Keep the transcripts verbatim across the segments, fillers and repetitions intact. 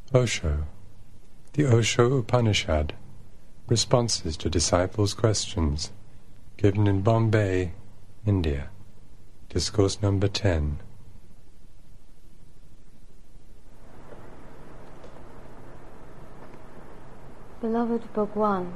Osho, the Osho Upanishad, responses to disciples' questions, given in Bombay, India. Discourse number ten. Beloved Bhagwan,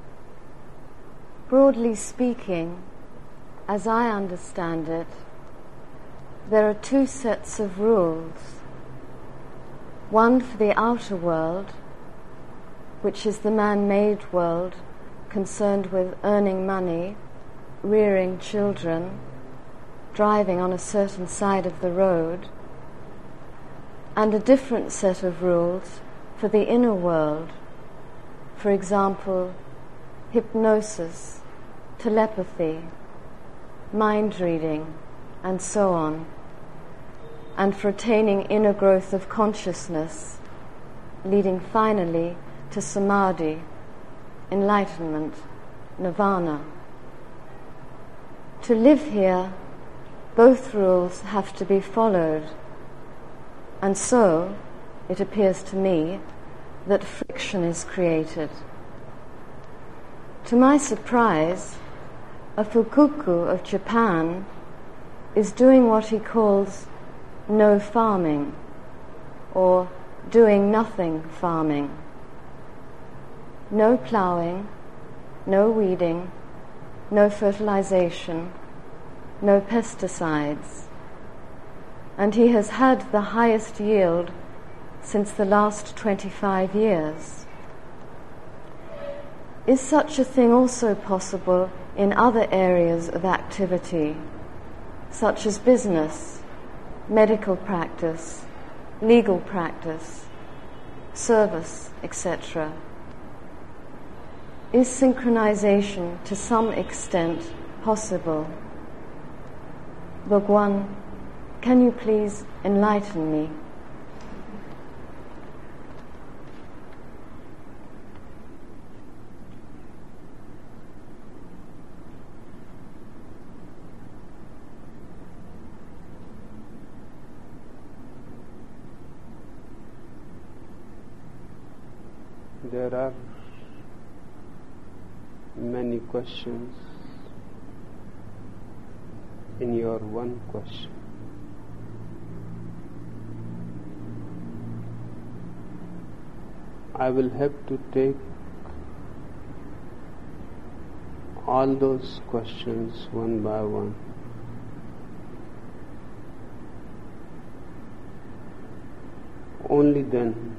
broadly speaking, as I understand it, there are two sets of rules. One for the outer world, which is the man-made world concerned with earning money, rearing children, driving on a certain side of the road, and a different set of rules for the inner world, for example, hypnosis, telepathy, mind reading, and so on, and for attaining inner growth of consciousness, leading finally to samadhi, enlightenment, nirvana. To live here, both rules have to be followed, and so, it appears to me, that friction is created. To my surprise, a Fukoku of Japan is doing what he calls no farming, or doing nothing farming. No ploughing, no weeding, no fertilization, no pesticides. And he has had the highest yield since the last twenty-five years. Is such a thing also possible in other areas of activity, such as business, medical practice, legal practice, service, et cetera? Is synchronization to some extent possible? Bhagwan, can you please enlighten me? There are many questions in your one question. I will have to take all those questions one by one. Only then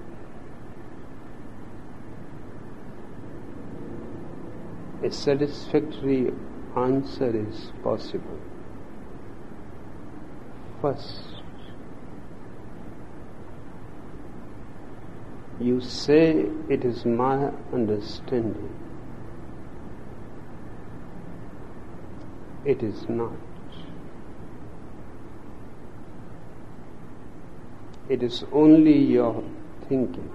a satisfactory answer is possible. First, you say it is my understanding. It is not. It is only your thinking.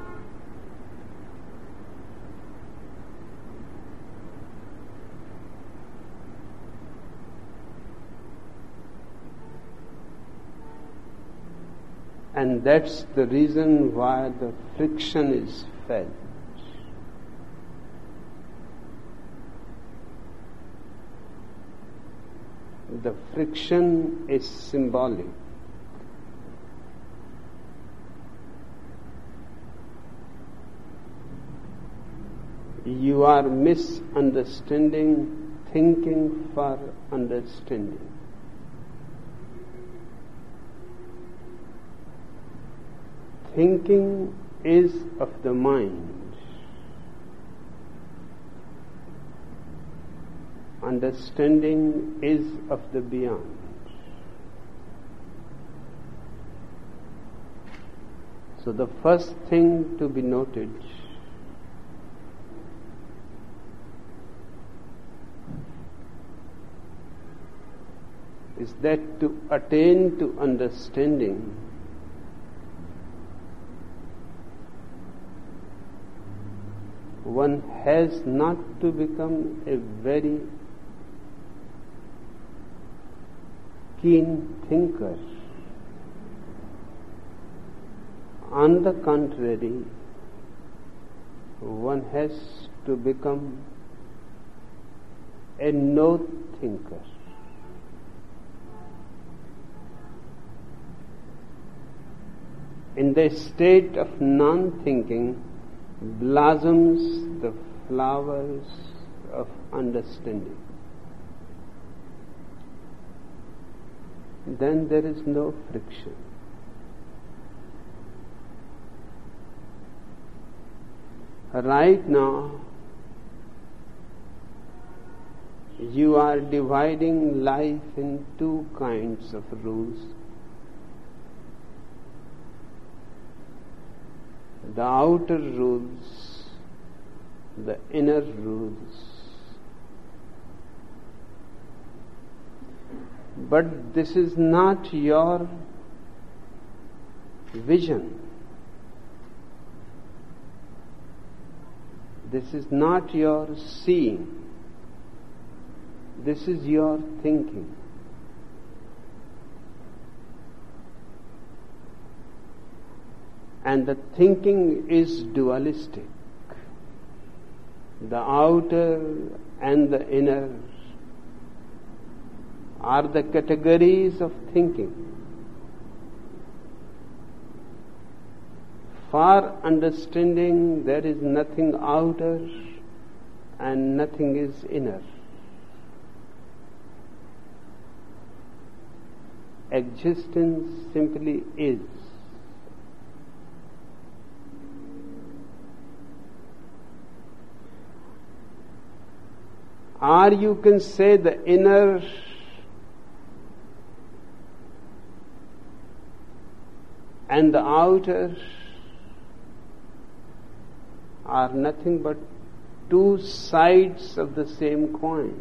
And that's the reason why the friction is felt. The friction is symbolic. You are misunderstanding, thinking for understanding. Thinking is of the mind. Understanding is of the beyond. So the first thing to be noted is that to attain to understanding, one has not to become a very keen thinker. On the contrary, one has to become a no-thinker. In the state of non-thinking blossoms the flowers of understanding. Then there is no friction. Right now, you are dividing life in two kinds of rules. The outer rules, the inner rules. But this is not your vision. This is not your seeing. This is your thinking. And the thinking is dualistic. The outer and the inner are the categories of thinking. For understanding, there is nothing outer and nothing is inner. Existence simply is. Or you can say the inner and the outer are nothing but two sides of the same coin.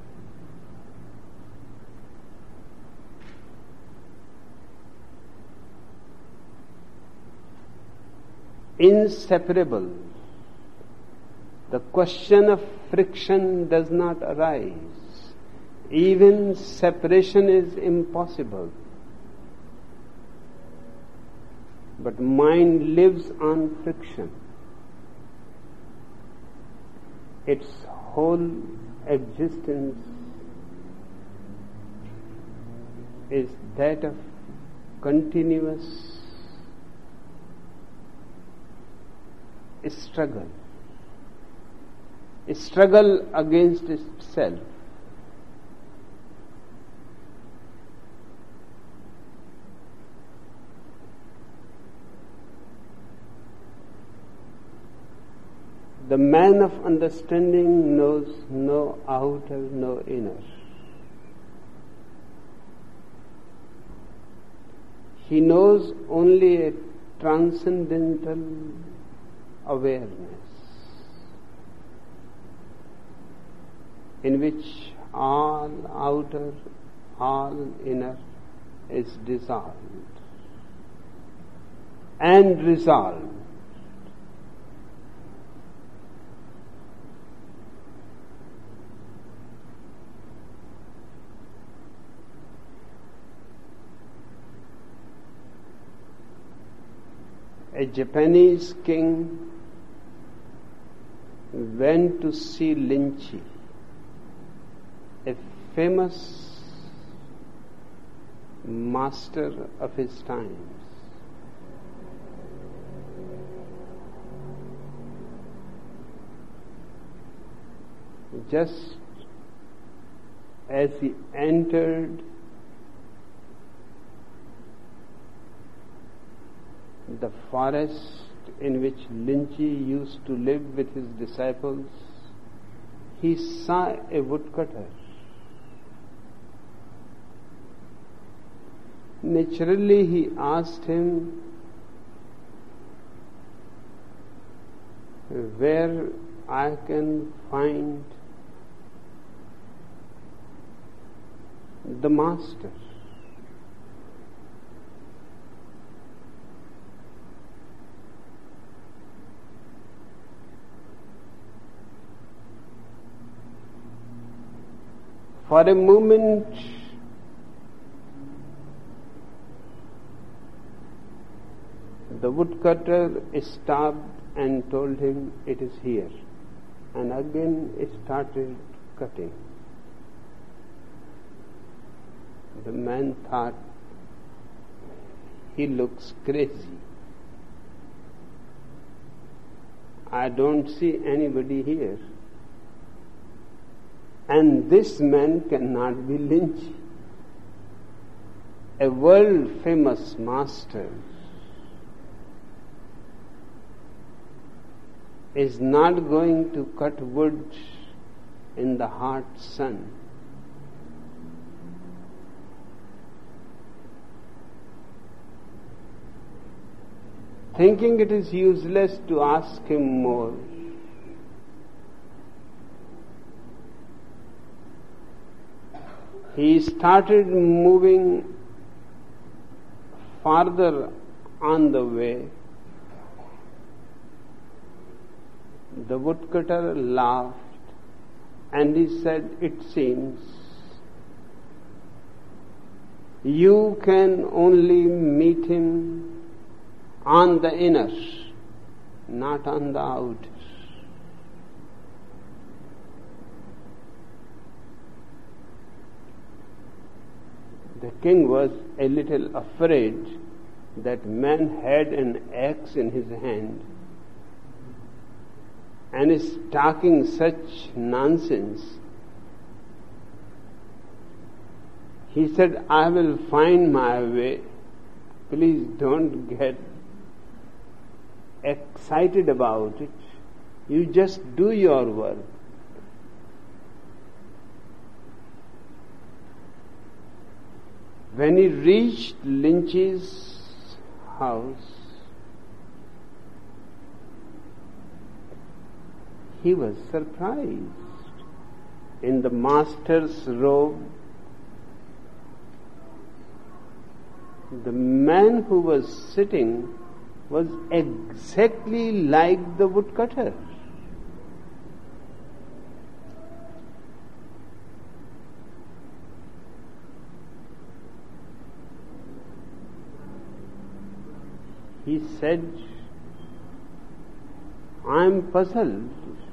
Inseparable. The question of friction does not arise. Even separation is impossible. But mind lives on friction. Its whole existence is that of continuous struggle. A struggle against itself. The man of understanding knows no outer, no inner. He knows only a transcendental awareness in which all outer, all inner is dissolved and resolved. A Japanese king went to see Linchi, a famous master of his times. Just as he entered the forest in which Linchi used to live with his disciples, he saw a woodcutter. Naturally, he asked him where I can find the master. For a moment, the The woodcutter stopped and told him, "It is here," and again started cutting. The man thought, he looks crazy. I don't see anybody here. And this man cannot be Lynch, a world famous master. Is not going to cut wood in the hot sun. Thinking it is useless to ask him more, he started moving farther on the way. The woodcutter laughed and he said, "It seems you can only meet him on the inner, not on the outer." The king was a little afraid that man had an axe in his hand and is talking such nonsense. He said, "I will find my way. Please don't get excited about it. You just do your work." When he reached Lynch's house, he was surprised. In the master's robe, the man who was sitting was exactly like the woodcutter. He said, "I am puzzled.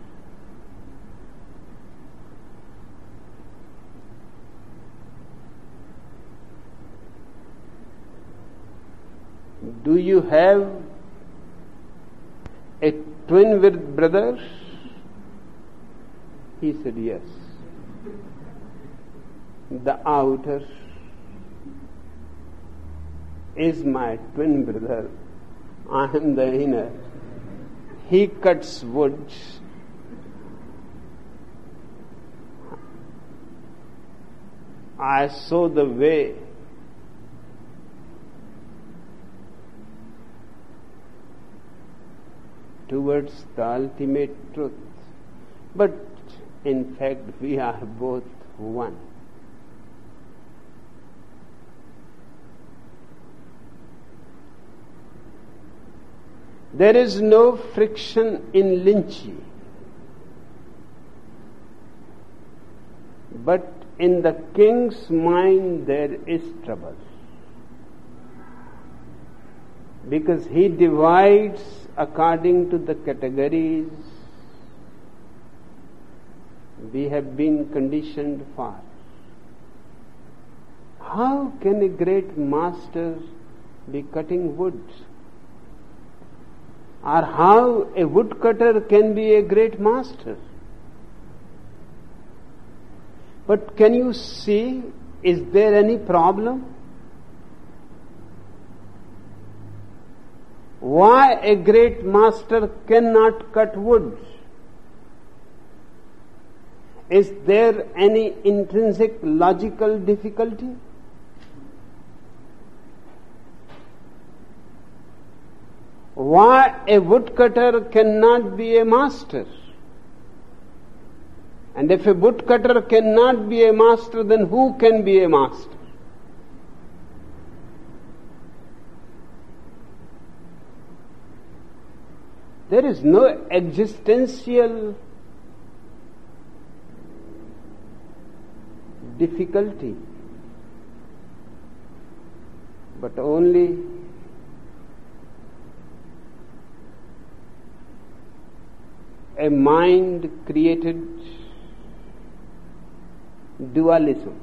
Do you have a twin with brother?" He said, "Yes." "The outer is my twin brother. I am the inner. He cuts wood. I saw the way towards the ultimate truth. But in fact, we are both one." There is no friction in Lynchy, but in the king's mind there is trouble, because he divides according to the categories we have been conditioned for. How can a great master be cutting wood? Or how a woodcutter can be a great master? But can you see, is there any problem? Why a great master cannot cut wood? Is there any intrinsic logical difficulty? Why a woodcutter cannot be a master? And if a woodcutter cannot be a master, then who can be a master? There is no existential difficulty, but only a mind created dualism.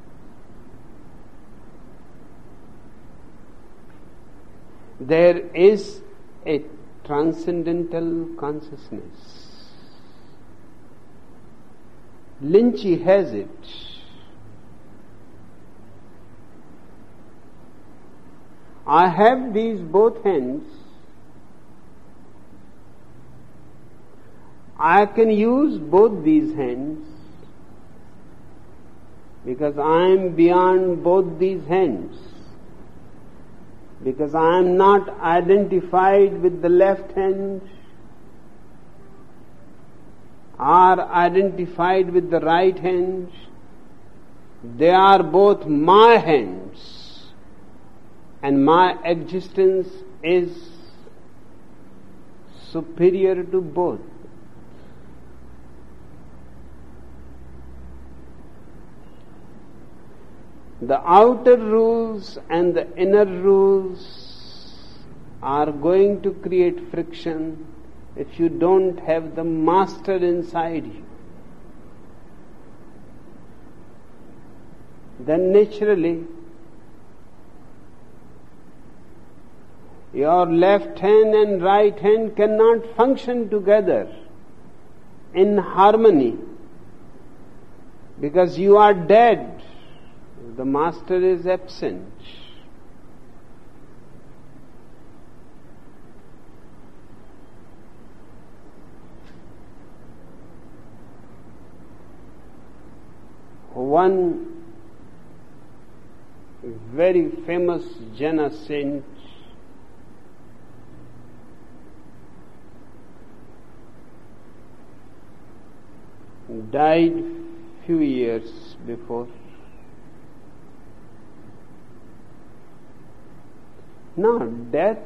There is a transcendental consciousness. Lynchy has it. I have these both hands. I can use both these hands because I am beyond both these hands. Because I am not identified with the left hand or identified with the right hand. They are both my hands, and my existence is superior to both. The outer rules and the inner rules are going to create friction if you don't have the master inside you. Then naturally, your left hand and right hand cannot function together in harmony because you are dead. The master is absent. One very famous Jaina saint died few years before. Now, death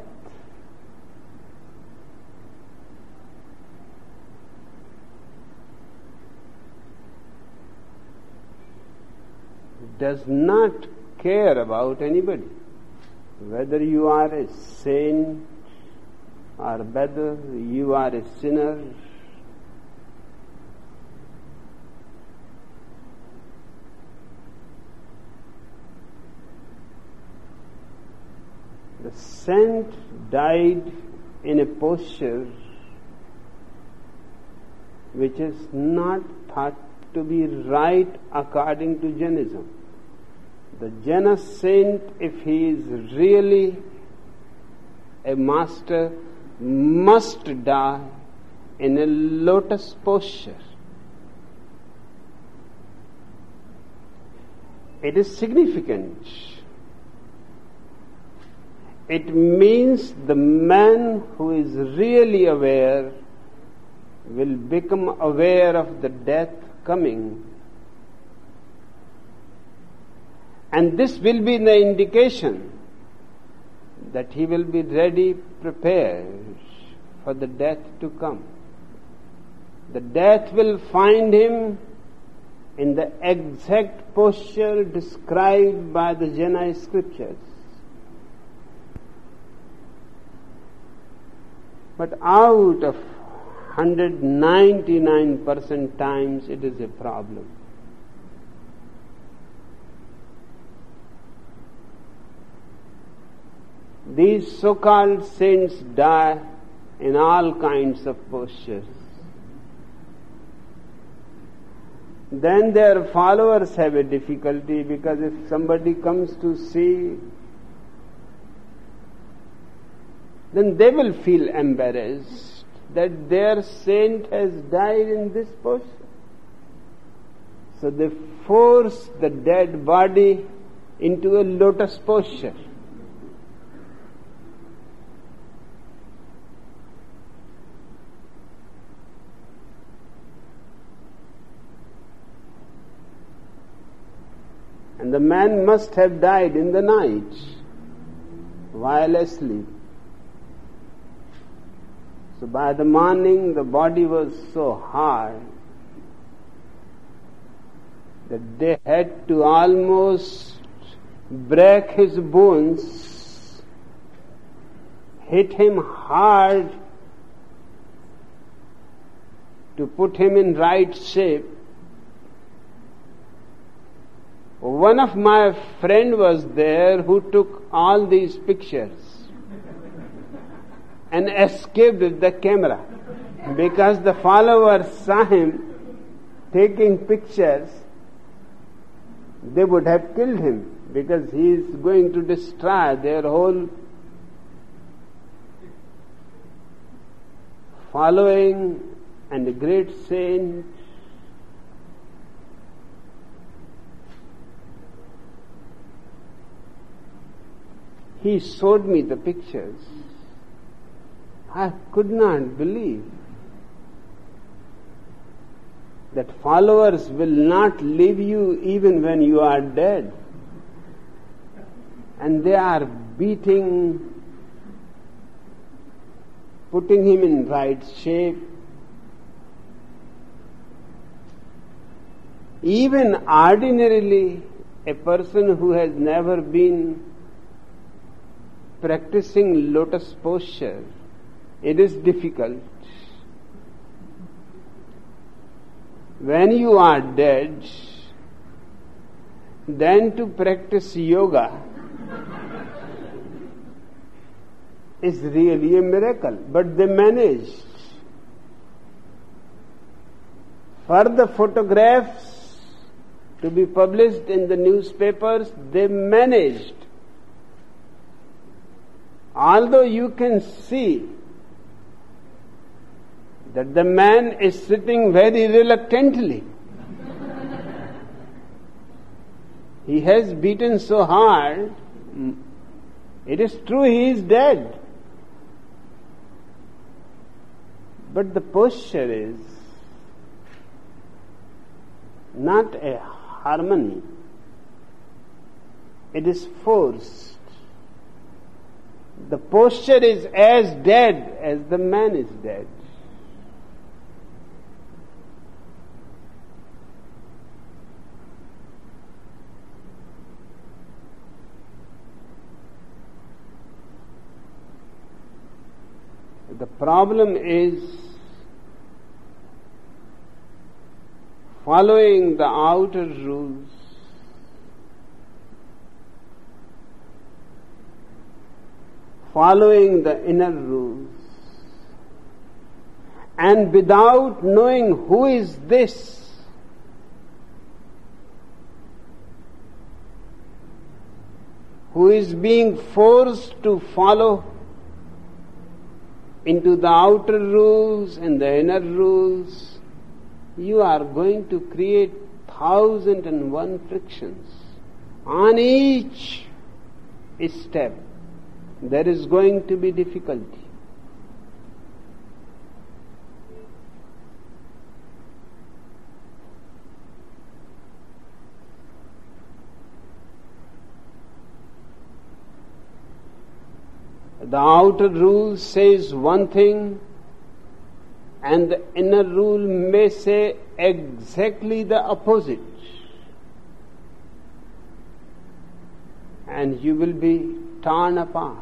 does not care about anybody, whether you are a saint or whether you are a sinner. The saint died in a posture which is not thought to be right according to Jainism. The Jaina saint, if he is really a master, must die in a lotus posture. It is significant. It means the man who is really aware will become aware of the death coming. And this will be the indication that he will be ready, prepared for the death to come. The death will find him in the exact posture described by the Jaina scriptures. But out of one hundred ninety-nine percent times it is a problem. These so-called saints die in all kinds of postures. Then their followers have a difficulty because if somebody comes to see, then they will feel embarrassed that their saint has died in this posture. So they force the dead body into a lotus posture. And the man must have died in the night while asleep. So by the morning the body was so hard that they had to almost break his bones, hit him hard to put him in right shape. One of my friend was there who took all these pictures and escaped with the camera because the followers saw him taking pictures. They would have killed him because he is going to destroy their whole following and a great saint. He showed me the pictures. I could not believe that followers will not leave you even when you are dead. And they are beating, putting him in right shape. Even ordinarily, a person who has never been practicing lotus posture, it is difficult. When you are dead, then to practice yoga is really a miracle. But they managed. For the photographs to be published in the newspapers, they managed. Although you can see that the man is sitting very reluctantly. He has beaten so hard, it is true he is dead. But the posture is not a harmony. It is forced. The posture is as dead as the man is dead. The problem is following the outer rules, following the inner rules, and without knowing who is this, who is being forced to follow into the outer rules and the inner rules, you are going to create thousand and one frictions. On each step, there is going to be difficulty. The outer rule says one thing, and the inner rule may say exactly the opposite. And you will be torn apart.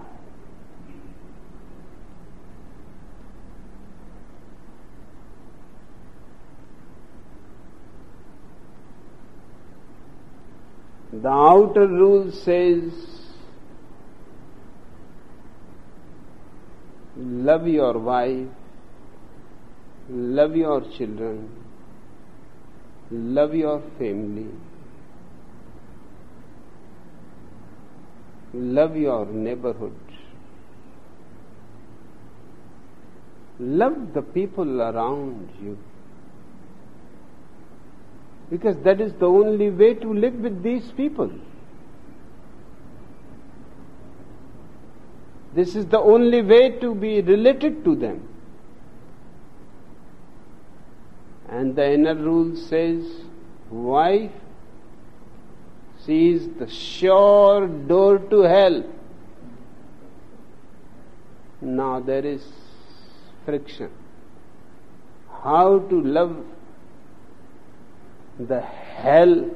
The outer rule says, love your wife, love your children, love your family, love your neighborhood, love the people around you. Because that is the only way to live with these people. This is the only way to be related to them. And the inner rule says, wife, she is the sure door to hell. Now there is friction. How to love the hell?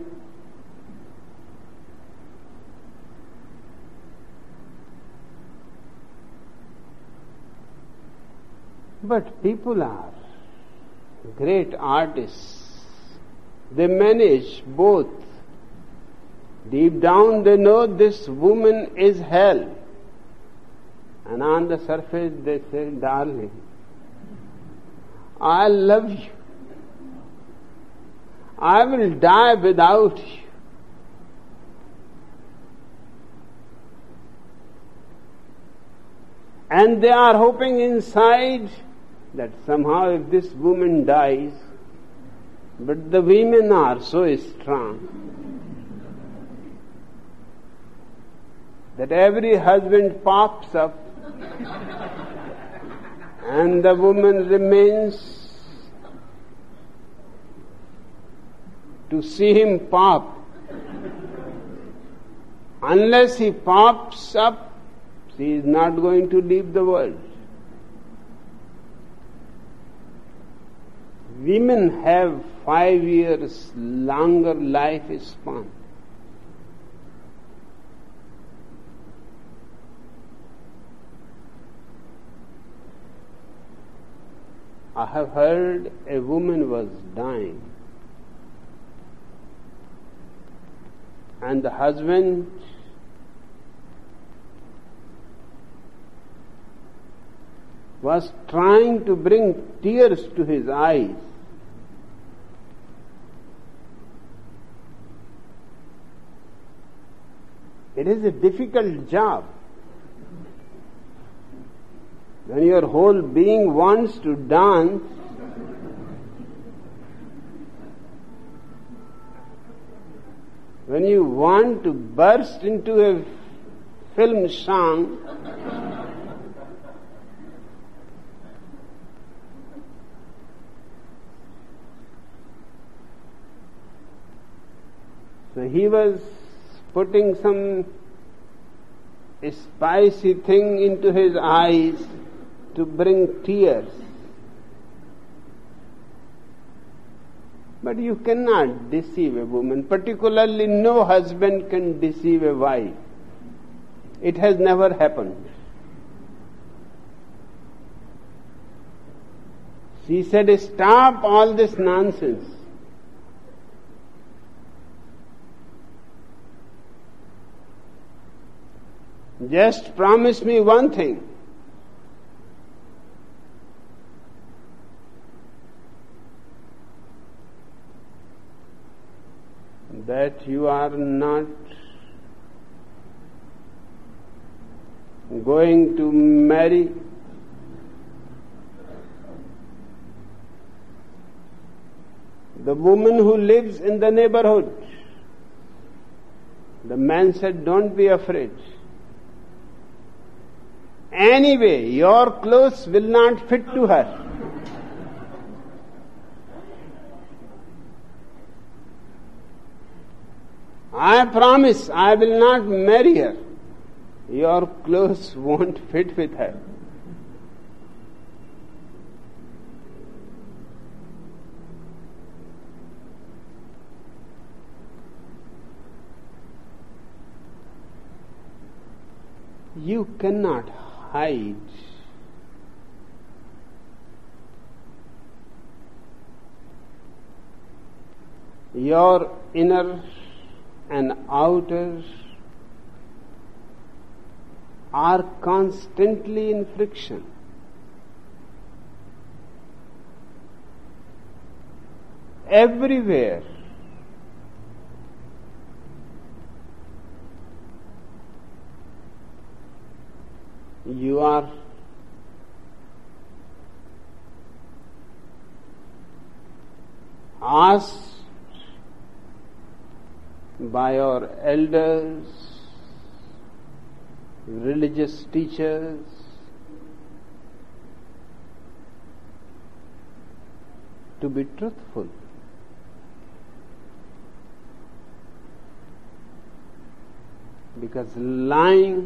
But people are great artists. They manage both. Deep down they know this woman is hell. And on the surface they say, darling, I love you. I will die without you. And they are hoping inside that somehow if this woman dies, but the women are so strong that every husband pops up and the woman remains to see him pop. Unless he pops up, she is not going to leave the world. Women have five years longer life span. I have heard a woman was dying, and the husband was trying to bring tears to his eyes. It is a difficult job. When your whole being wants to dance, when you want to burst into a film song, so he was putting some spicy thing into his eyes to bring tears. But you cannot deceive a woman, particularly no husband can deceive a wife. It has never happened. She said, stop all this nonsense. Just promise me one thing. That you are not going to marry the woman who lives in the neighborhood. The man said, don't be afraid. Anyway, your clothes will not fit to her. I promise I will not marry her. Your clothes won't fit with her. You cannot hide your inner and outer are constantly in friction. Everywhere you are asked by your elders, religious teachers, to be truthful. Because lying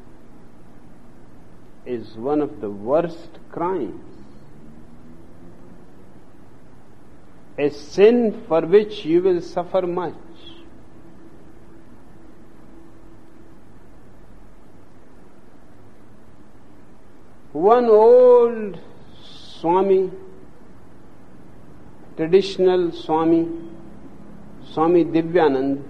is one of the worst crimes. A sin for which you will suffer much. One old Swami traditional Swami, Swami Divyanand,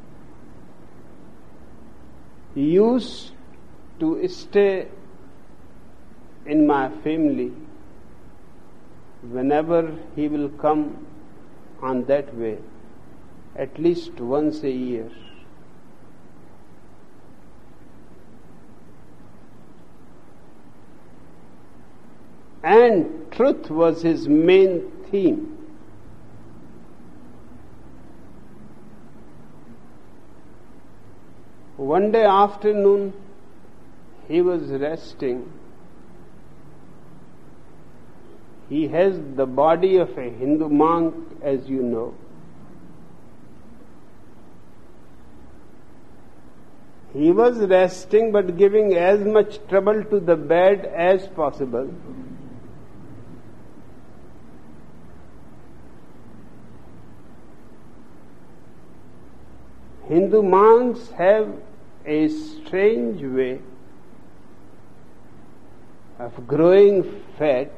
used to stay in my family whenever he will come on that way, at least once a year. And truth was his main theme. One day afternoon, he was resting. He has the body of a Hindu monk, as you know. He was resting but giving as much trouble to the bed as possible. Hindu monks have a strange way of growing fat.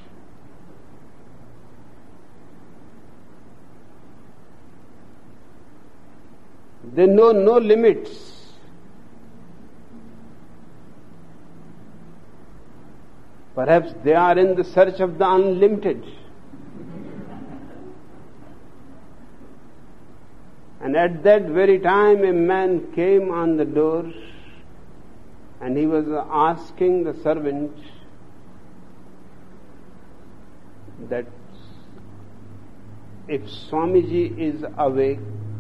They know no limits. Perhaps they are in the search of the unlimited. And at that very time a man came on the door and he was asking the servant that if Swamiji is awake,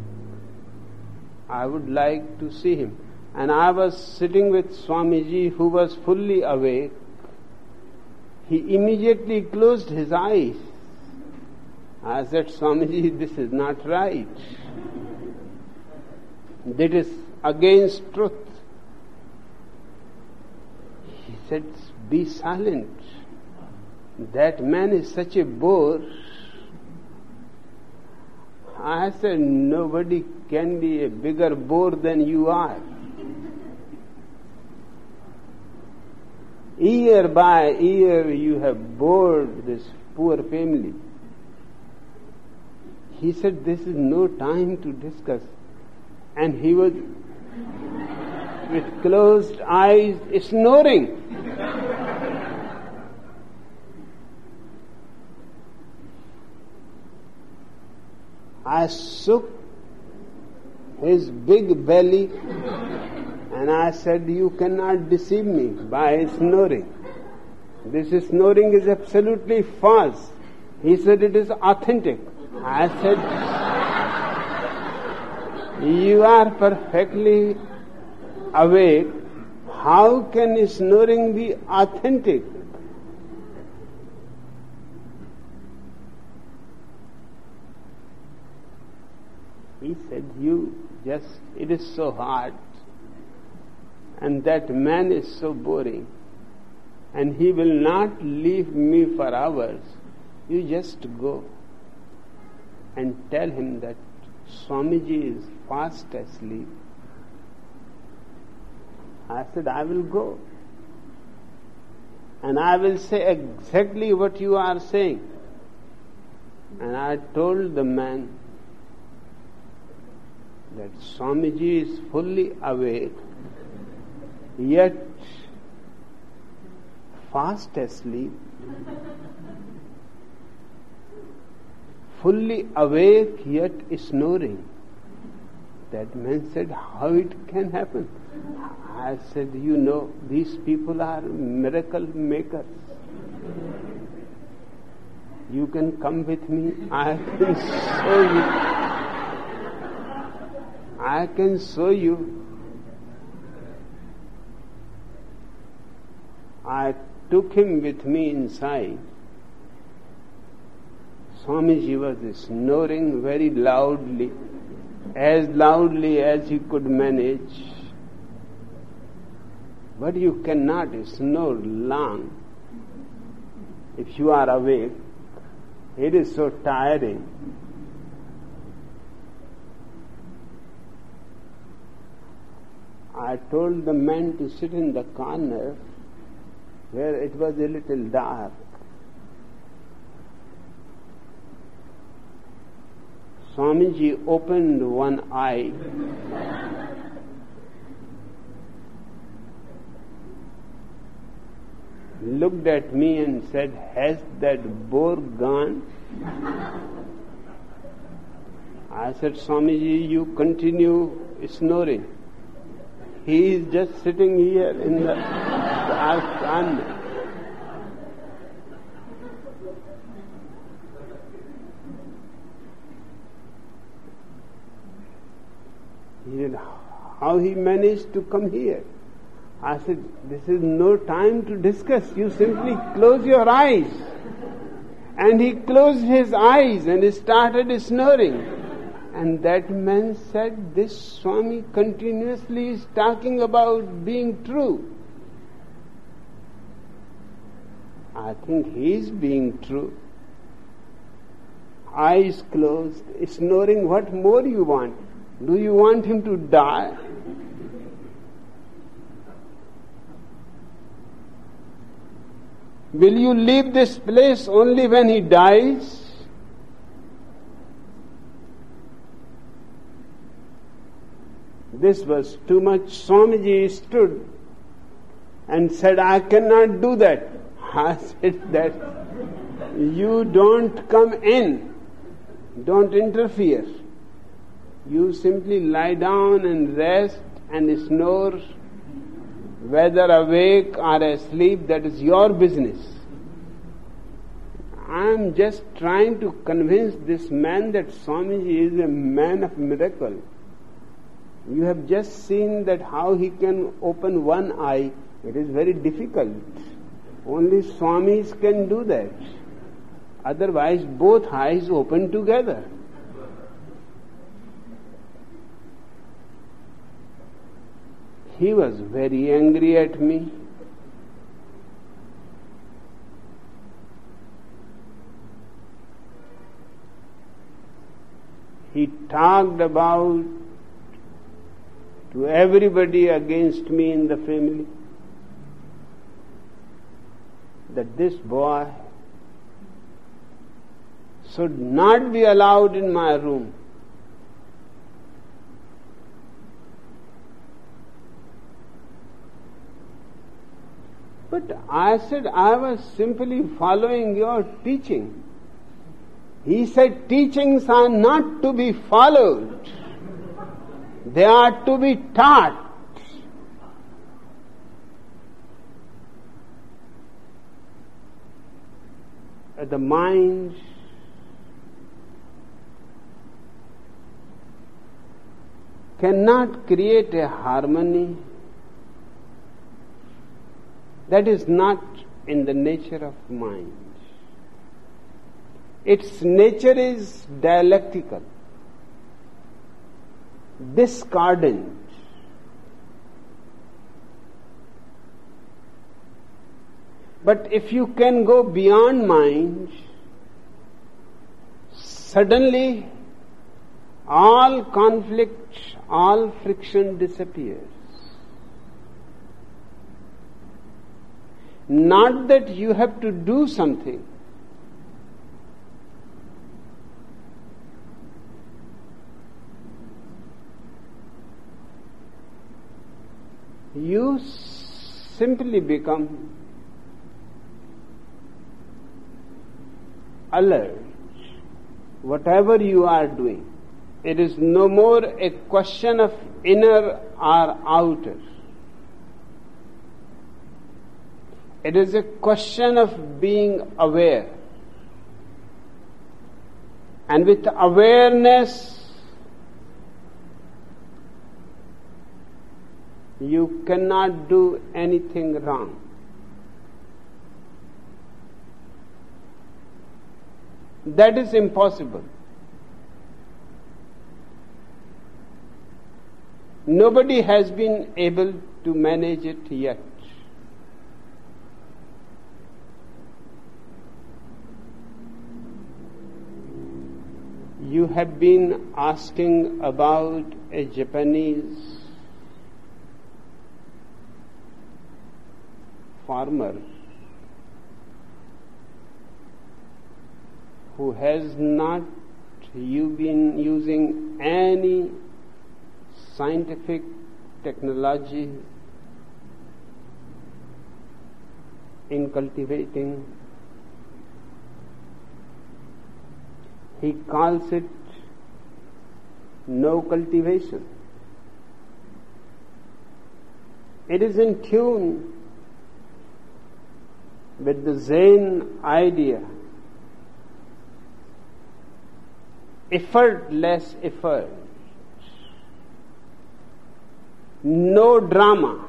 I would like to see him. And I was sitting with Swamiji, who was fully awake. He immediately closed his eyes. I said, Swamiji, this is not right. That is against truth. He said, be silent. That man is such a bore. I said, nobody can be a bigger bore than you are. Year by year you have bored this poor family. He said, this is no time to discuss. And he was with closed eyes snoring. I shook his big belly and I said, you cannot deceive me by snoring. This snoring is absolutely false. He said, it is authentic. I said, you are perfectly awake. How can snoring be authentic? He said, you just, it is so hard. And that man is so boring. And he will not leave me for hours. You just go and tell him that Swamiji is fast asleep. I said, I will go. And I will say exactly what you are saying. And I told the man that Swamiji is fully awake, yet fast asleep, fully awake yet snoring. That man said, how it can happen? I said, you know, these people are miracle makers. You can come with me, I can show you. I can show you. I took him with me inside. Swamiji was snoring very loudly, as loudly as he could manage. But you cannot snore long if you are awake. It is so tiring. I told the man to sit in the corner where it was a little dark. Swamiji opened one eye looked at me and said, "Has that bore gone?" I said, "Swamiji, you continue snoring. He is just sitting here in the sun." He said, "How he managed to come here?" I said, "This is no time to discuss. You simply close your eyes." And he closed his eyes and he started snoring. And that man said, "This Swami continuously is talking about being true." I think he is being true. Eyes closed, snoring. What more you want? Do you want him to die? Will you leave this place only when he dies? This was too much. Swamiji stood and said, "I cannot do that." I said that you don't come in, don't interfere. You simply lie down and rest and snore. Whether awake or asleep, that is your business. I am just trying to convince this man that Swamiji is a man of miracle. You have just seen that how he can open one eye. It is very difficult. Only Swamis can do that. Otherwise, both eyes open together. He was very angry at me. He talked about to everybody against me in the family that this boy should not be allowed in my room. But I said I was simply following your teaching. He said teachings are not to be followed. They are to be taught. The mind cannot create a harmony. That is not in the nature of mind. Its nature is dialectical, discordant. But if you can go beyond mind, suddenly all conflict, all friction disappears. Not that you have to do something. You simply become alert, whatever you are doing. It is no more a question of inner or outer. It is a question of being aware. And with awareness, you cannot do anything wrong. That is impossible. Nobody has been able to manage it yet. You have been asking about a Japanese farmer who has not you've been using any scientific technology in cultivating. He calls it no cultivation. It is in tune with the Zen idea. Effortless effort. No drama.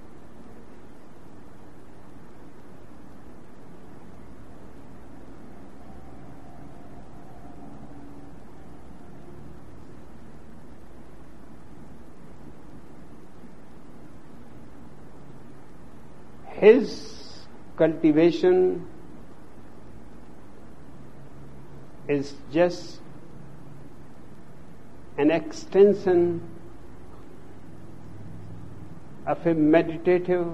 His cultivation is just an extension of a meditative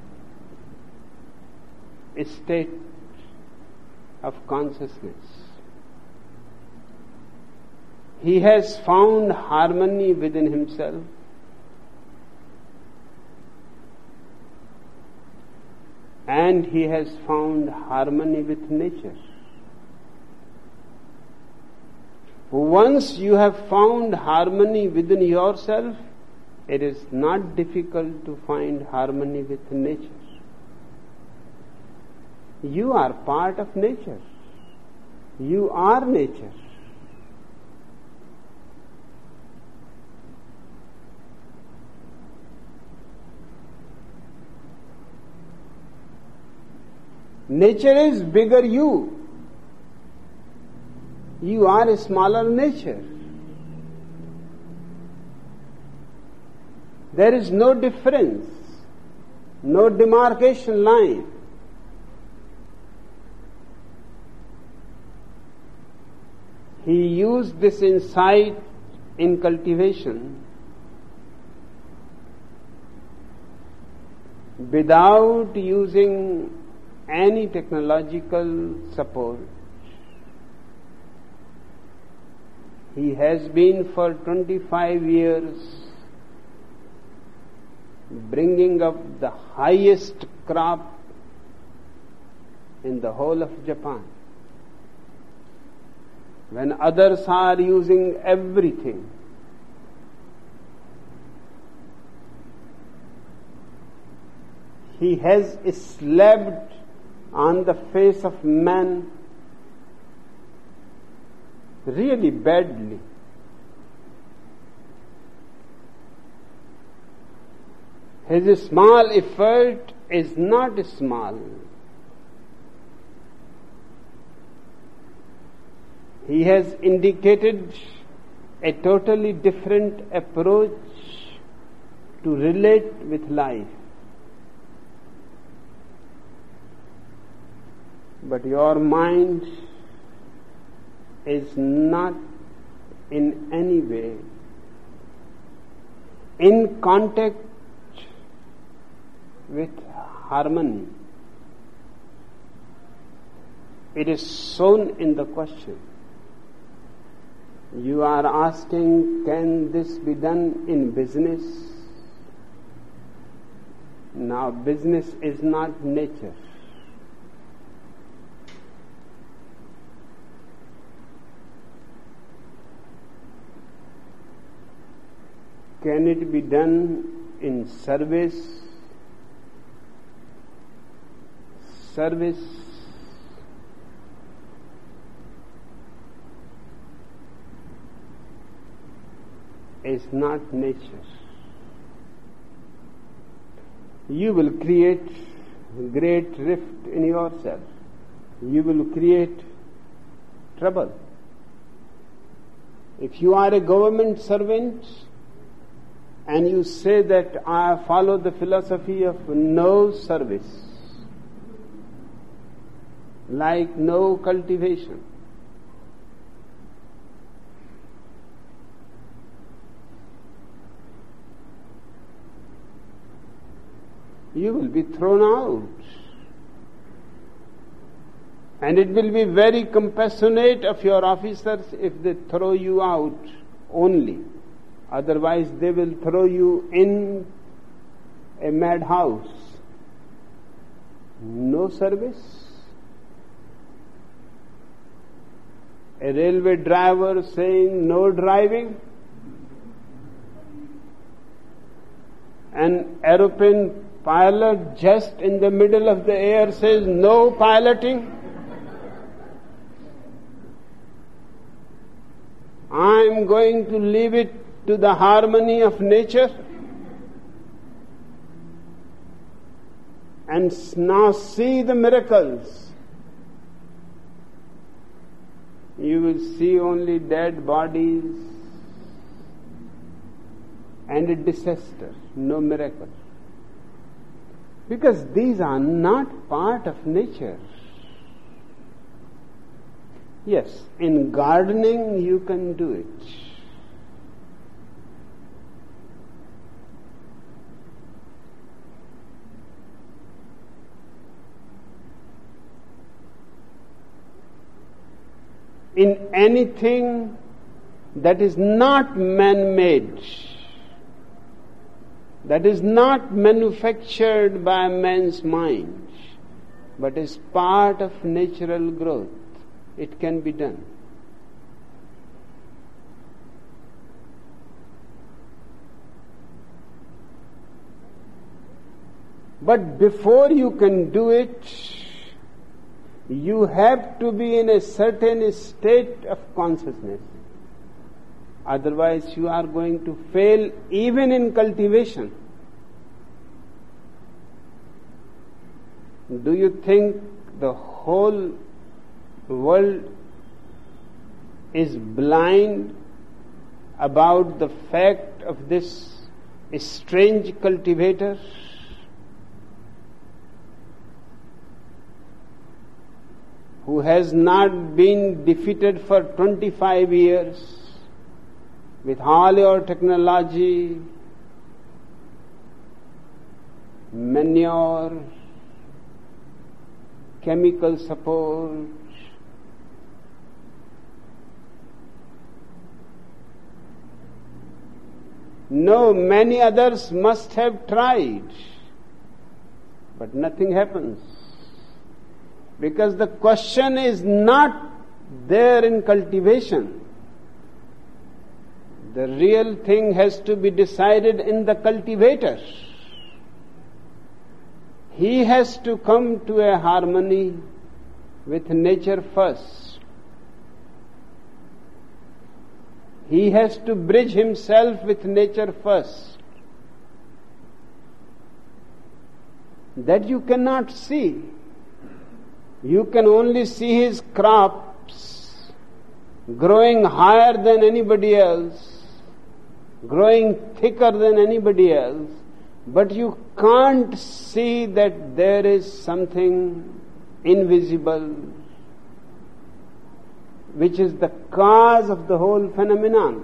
state of consciousness. He has found harmony within himself. And he has found harmony with nature. Once you have found harmony within yourself, it is not difficult to find harmony with nature. You are part of nature. You are nature. Nature is bigger you. You are a smaller nature. There is no difference, no demarcation line. He used this insight in cultivation without using any technological support. He has been for twenty-five years bringing up the highest crop in the whole of Japan. When others are using everything, he has slapped on the face of man really badly. His small effort is not small. He has indicated a totally different approach to relate with life. But your mind is not in any way in contact with harmony. It is shown in the question. You are asking, can this be done in business? Now, business is not nature. Can it be done in service? Service is not nature. You will create great rift in yourself. You will create trouble. If you are a government servant and you say that I follow the philosophy of no service, like no cultivation, you will be thrown out. And it will be very compassionate of your officers if they throw you out only. Otherwise, they will throw you in a madhouse. No service. A railway driver saying no driving. An aeroplane pilot just in the middle of the air says no piloting. I am going to leave it to the harmony of nature. And now see the miracles. You will see only dead bodies and a disaster, no miracle. Because these are not part of nature. Yes, in gardening you can do it. In anything that is not man-made, that is not manufactured by man's mind, but is part of natural growth, it can be done. But before you can do it, you have to be in a certain state of consciousness. Otherwise, you are going to fail even in cultivation. Do you think the whole world is blind about the fact of this strange cultivator? Who has not been defeated for twenty-five years with all your technology, manure, chemical support, no, many others must have tried, but nothing happens. Because the question is not there in cultivation. The real thing has to be decided in the cultivator. He has to come to a harmony with nature first. He has to bridge himself with nature first. That you cannot see. You can only see his crops growing higher than anybody else, growing thicker than anybody else, but you can't see that there is something invisible which is the cause of the whole phenomenon.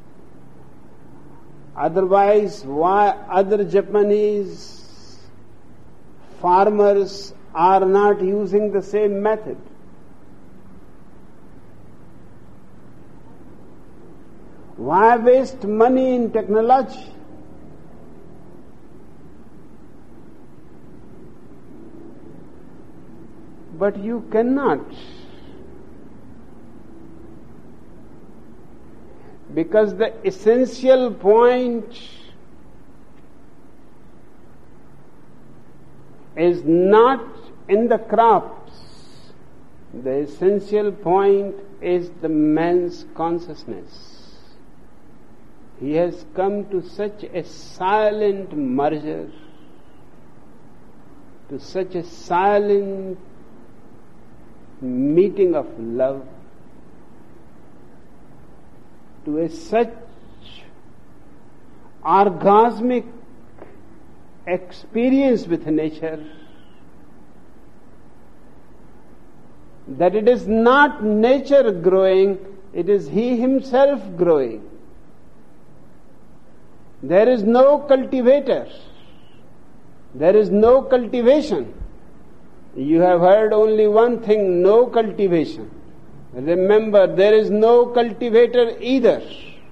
Otherwise, why other Japanese farmers are not using the same method? Why waste money in technology? But you cannot. Because the essential point is not in the crops. The essential point is the man's consciousness. He has come to such a silent merger, to such a silent meeting of love, to a such orgasmic experience with nature, that it is not nature growing, it is he himself growing. There is no cultivator. There is no cultivation. You have heard only one thing, no cultivation. Remember, there is no cultivator either.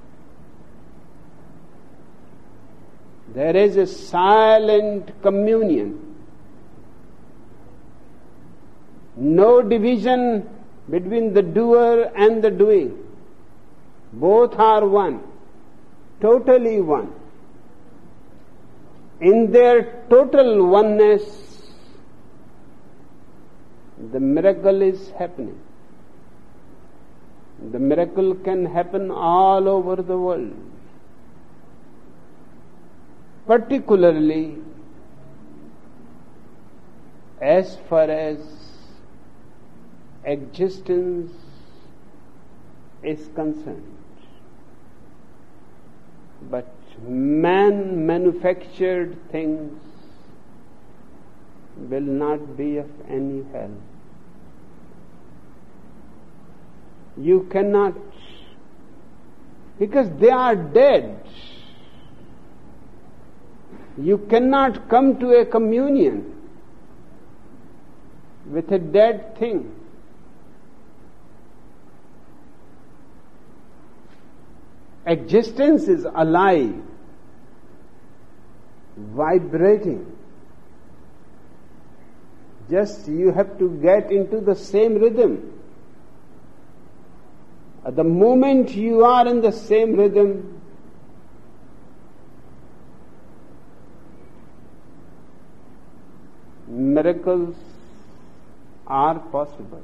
There is a silent communion. No division between the doer and the doing. Both are one, totally one. In their total oneness, the miracle is happening. The miracle can happen all over the world. Particularly as far as existence is concerned. But man manufactured things will not be of any help. You cannot, because they are dead. You cannot come to a communion with a dead thing. Existence is alive, vibrating. Just you have to get into the same rhythm. At the moment you are in the same rhythm, miracles are possible.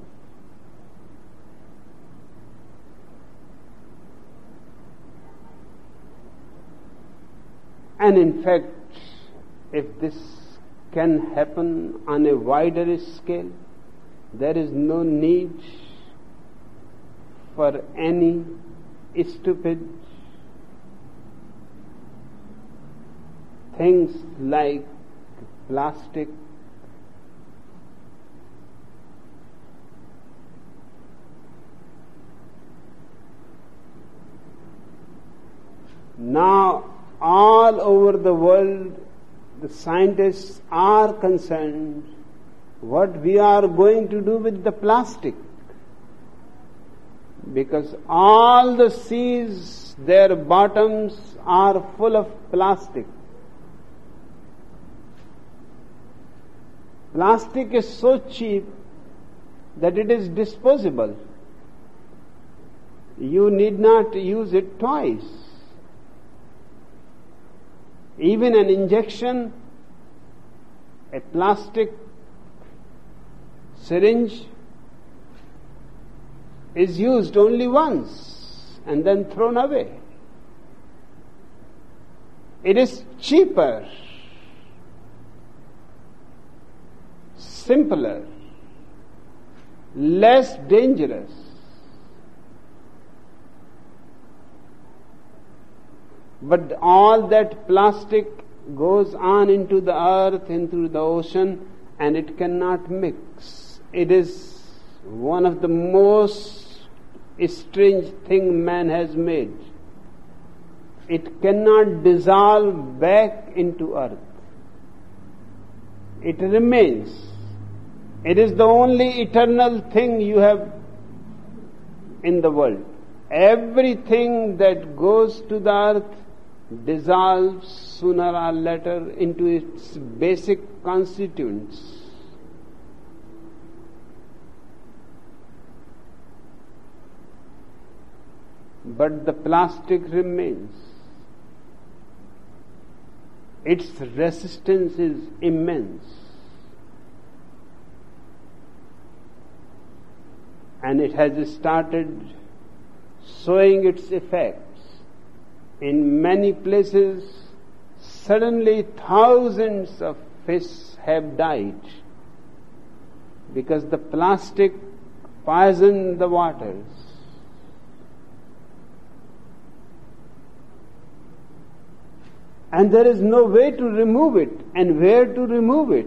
And in fact, if this can happen on a wider scale, there is no need for any stupid things like plastic, now all over the world the scientists are concerned what we are going to do with the plastic, because all the seas, their bottoms are full of plastic. Plastic is so cheap that it is disposable. You need not use it twice. Even an injection, a plastic syringe is used only once and then thrown away. It is cheaper, simpler, less dangerous. But all that plastic goes on into the earth, into the ocean, and it cannot mix. It is one of the most strange things man has made. It cannot dissolve back into earth. It remains. It is the only eternal thing you have in the world. Everything that goes to the earth dissolves sooner or later into its basic constituents. But the plastic remains. Its resistance is immense. And it has started showing its effects. In many places, suddenly thousands of fish have died because the plastic poisoned the waters. And there is no way to remove it, and where to remove it.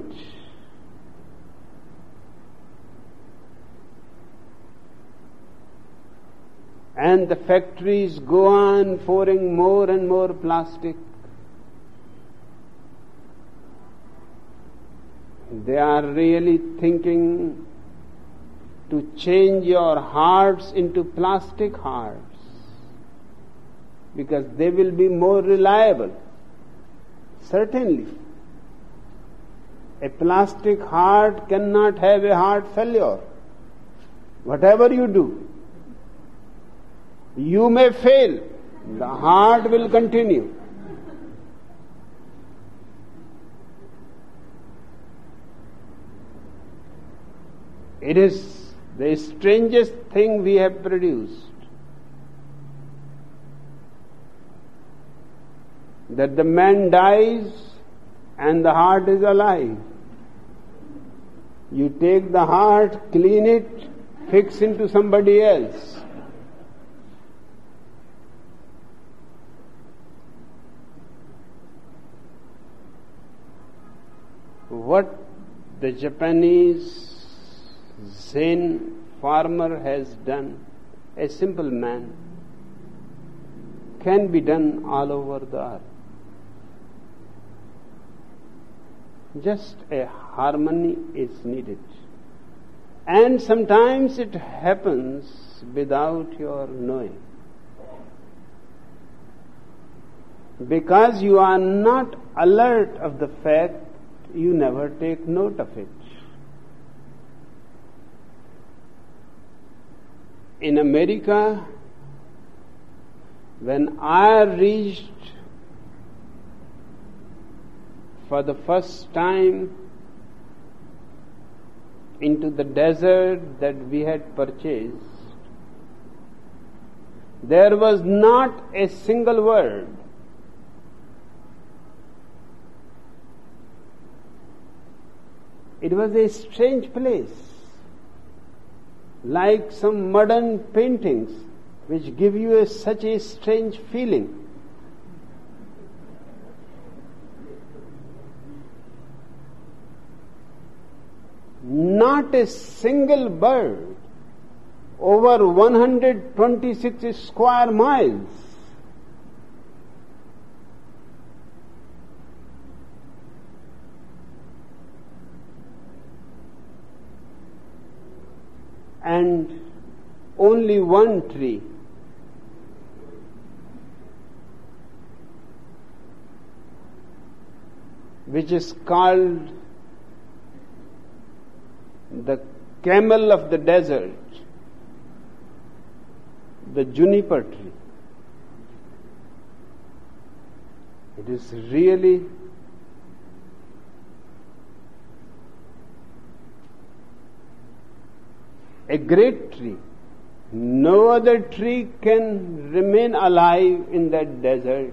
And the factories go on pouring more and more plastic. They are really thinking to change your hearts into plastic hearts, because they will be more reliable. Certainly. A plastic heart cannot have a heart failure. Whatever you do, you may fail, the heart will continue. It is the strangest thing we have produced, that the man dies and the heart is alive. You take the heart, clean it, fix into somebody else. What the Japanese Zen farmer has done, a simple man, can be done all over the earth. Just a harmony is needed. And sometimes it happens without your knowing. Because you are not alert of the fact, you never take note of it. In America, when I reached for the first time into the desert that we had purchased, there was not a single word. It was a strange place, like some modern paintings which give you a, such a strange feeling. Not a single bird over one hundred twenty-six square miles. And only one tree. Which is called the camel of the desert, the juniper tree. It is really a great tree. No other tree can remain alive in that desert,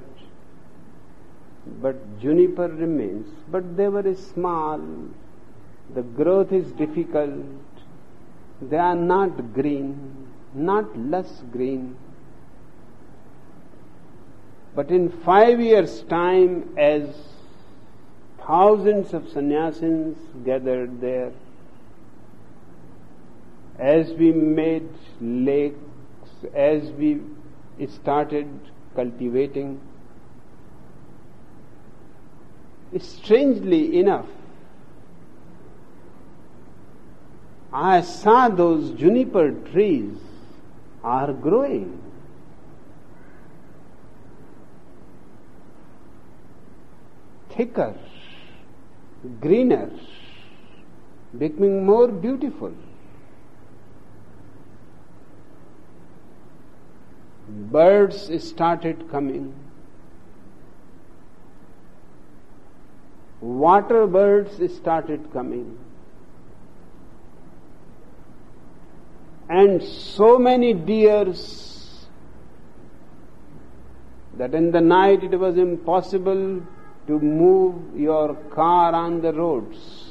but juniper remains. But they were small. The growth is difficult. They are not green, not less green. But in five years' time, as thousands of sannyasins gathered there, as we made lakes, as we started cultivating, strangely enough, I saw those juniper trees are growing. Thicker, greener, becoming more beautiful. Birds started coming. Water birds started coming. And so many deers that in the night it was impossible to move your car on the roads,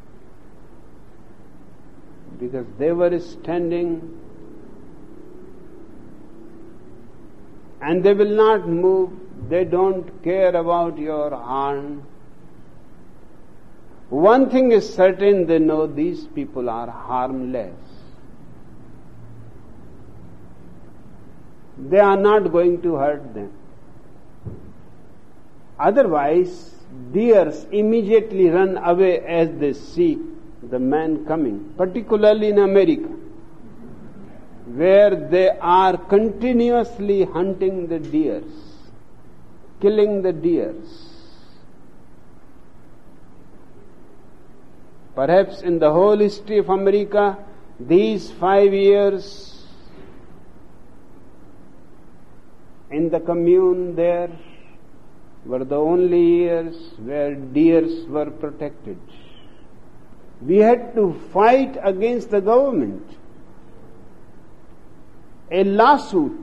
because they were standing and they will not move. They don't care about your horn. One thing is certain, they know these people are harmless. They are not going to hurt them. Otherwise, deers immediately run away as they see the man coming, particularly in America, where they are continuously hunting the deers, killing the deers. Perhaps in the whole history of America, these five years in the commune there were the only years where deers were protected. We had to fight against the government. A lawsuit.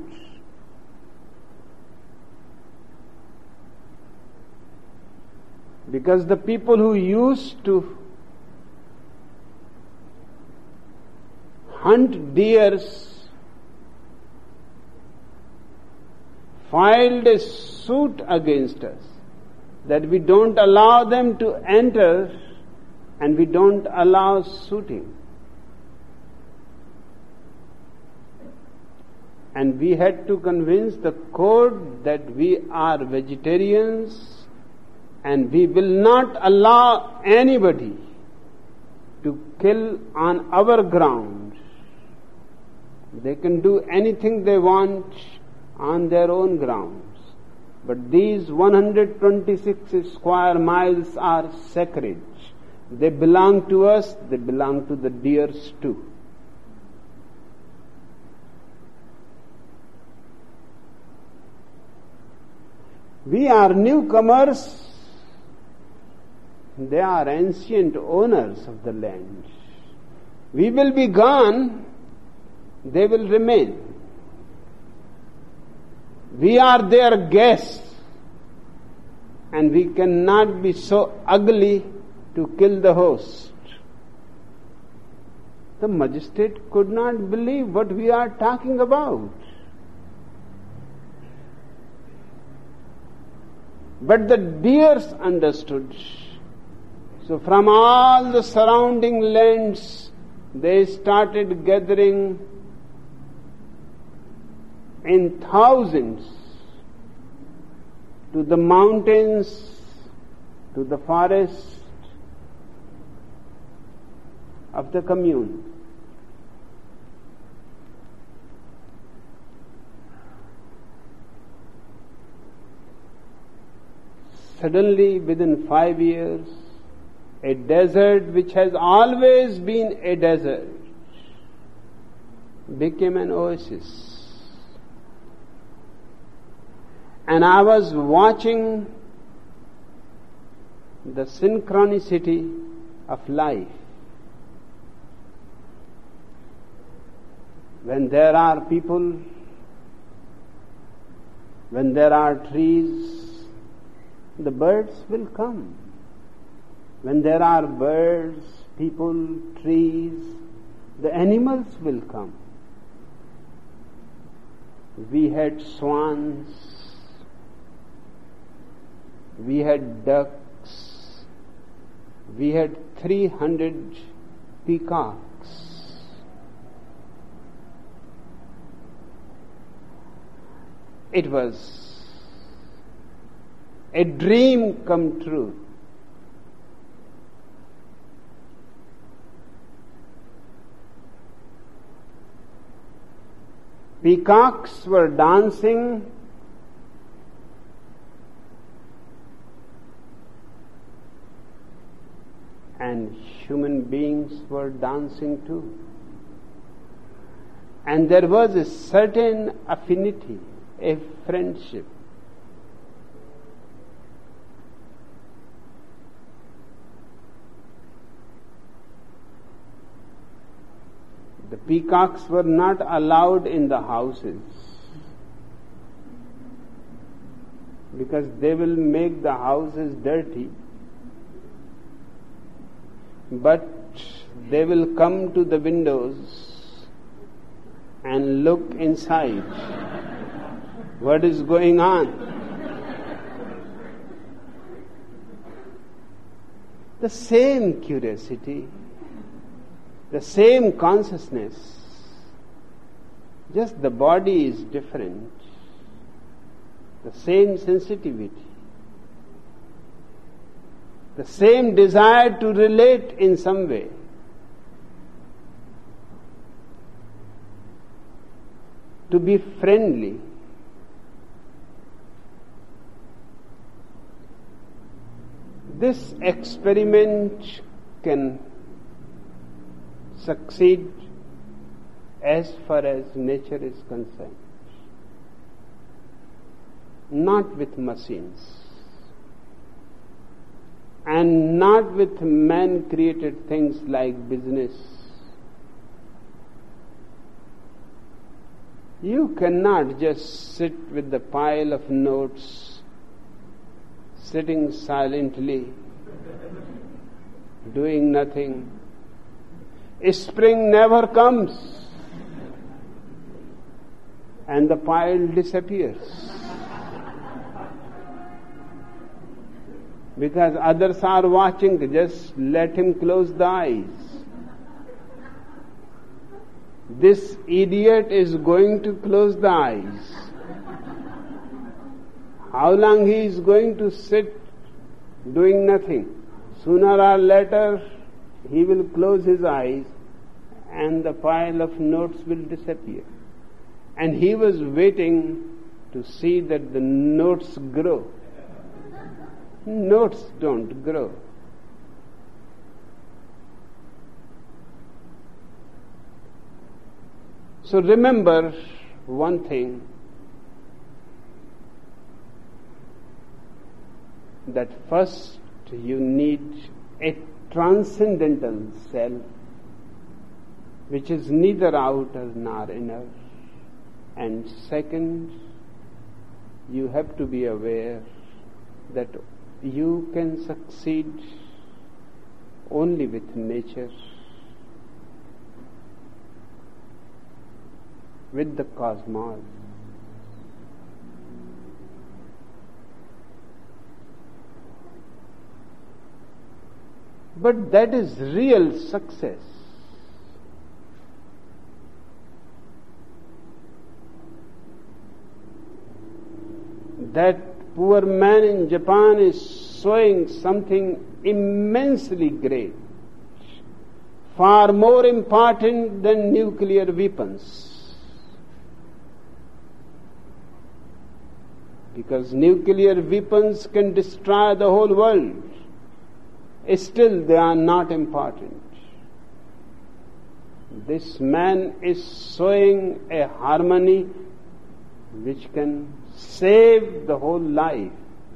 Because the people who used to hunt deers filed a suit against us that we don't allow them to enter and we don't allow shooting. And we had to convince the court that we are vegetarians and we will not allow anybody to kill on our ground. They can do anything they want on their own grounds. But these one hundred twenty-six square miles are sacred. They belong to us, they belong to the deers too. We are newcomers. They are ancient owners of the land. We will be gone, they will remain. We are their guests, and we cannot be so ugly to kill the host. The magistrate could not believe what we are talking about. But the deers understood. So from all the surrounding lands, they started gathering in thousands to the mountains, to the forest of the commune. Suddenly, within five years, a desert which has always been a desert became an oasis. And I was watching the synchronicity of life. When there are people, when there are trees, the birds will come. When there are birds, people, trees, the animals will come. We had swans, we had ducks, we had three hundred peacocks. It was a dream come true. Peacocks were dancing, and human beings were dancing too. And there was a certain affinity, a friendship. The peacocks were not allowed in the houses because they will make the houses dirty, but they will come to the windows and look inside what is going on. The same curiosity, the same consciousness, just the body is different, the same sensitivity. the same desire to relate in some way. To be friendly. This experiment can succeed as far as nature is concerned, not with machines and not with man-created things like business. You cannot just sit with the pile of notes, sitting silently, doing nothing. Spring never comes, and the pile disappears. Because others are watching, just let him close the eyes. This idiot is going to close the eyes. How long he is going to sit doing nothing? Sooner or later, he will close his eyes and the pile of notes will disappear. And he was waiting to see that the notes grow. Notes don't grow. So remember one thing, that first you need a transcendental self which is neither outer nor inner, and second, you have to be aware that you can succeed only with nature, with the cosmos. But that is real success. That poor man in Japan is showing something immensely great, far more important than nuclear weapons. Because nuclear weapons can destroy the whole world. Still, they are not important. This man is showing a harmony which can save the whole life,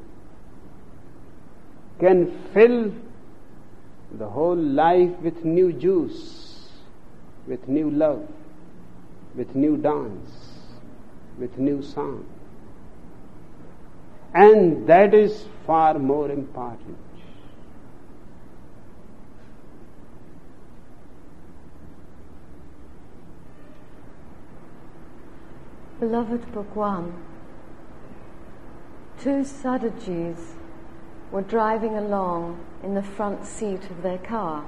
can fill the whole life with new juice, with new love, with new dance, with new song. And that is far more important. Beloved Bhagwan, two Sadhujis were driving along in the front seat of their car.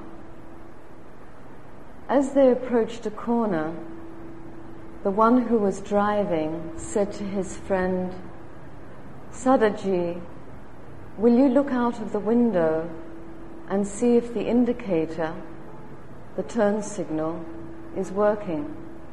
As they approached a corner, the one who was driving said to his friend, "Sadhuji, will you look out of the window and see if the indicator, the turn signal, is working?"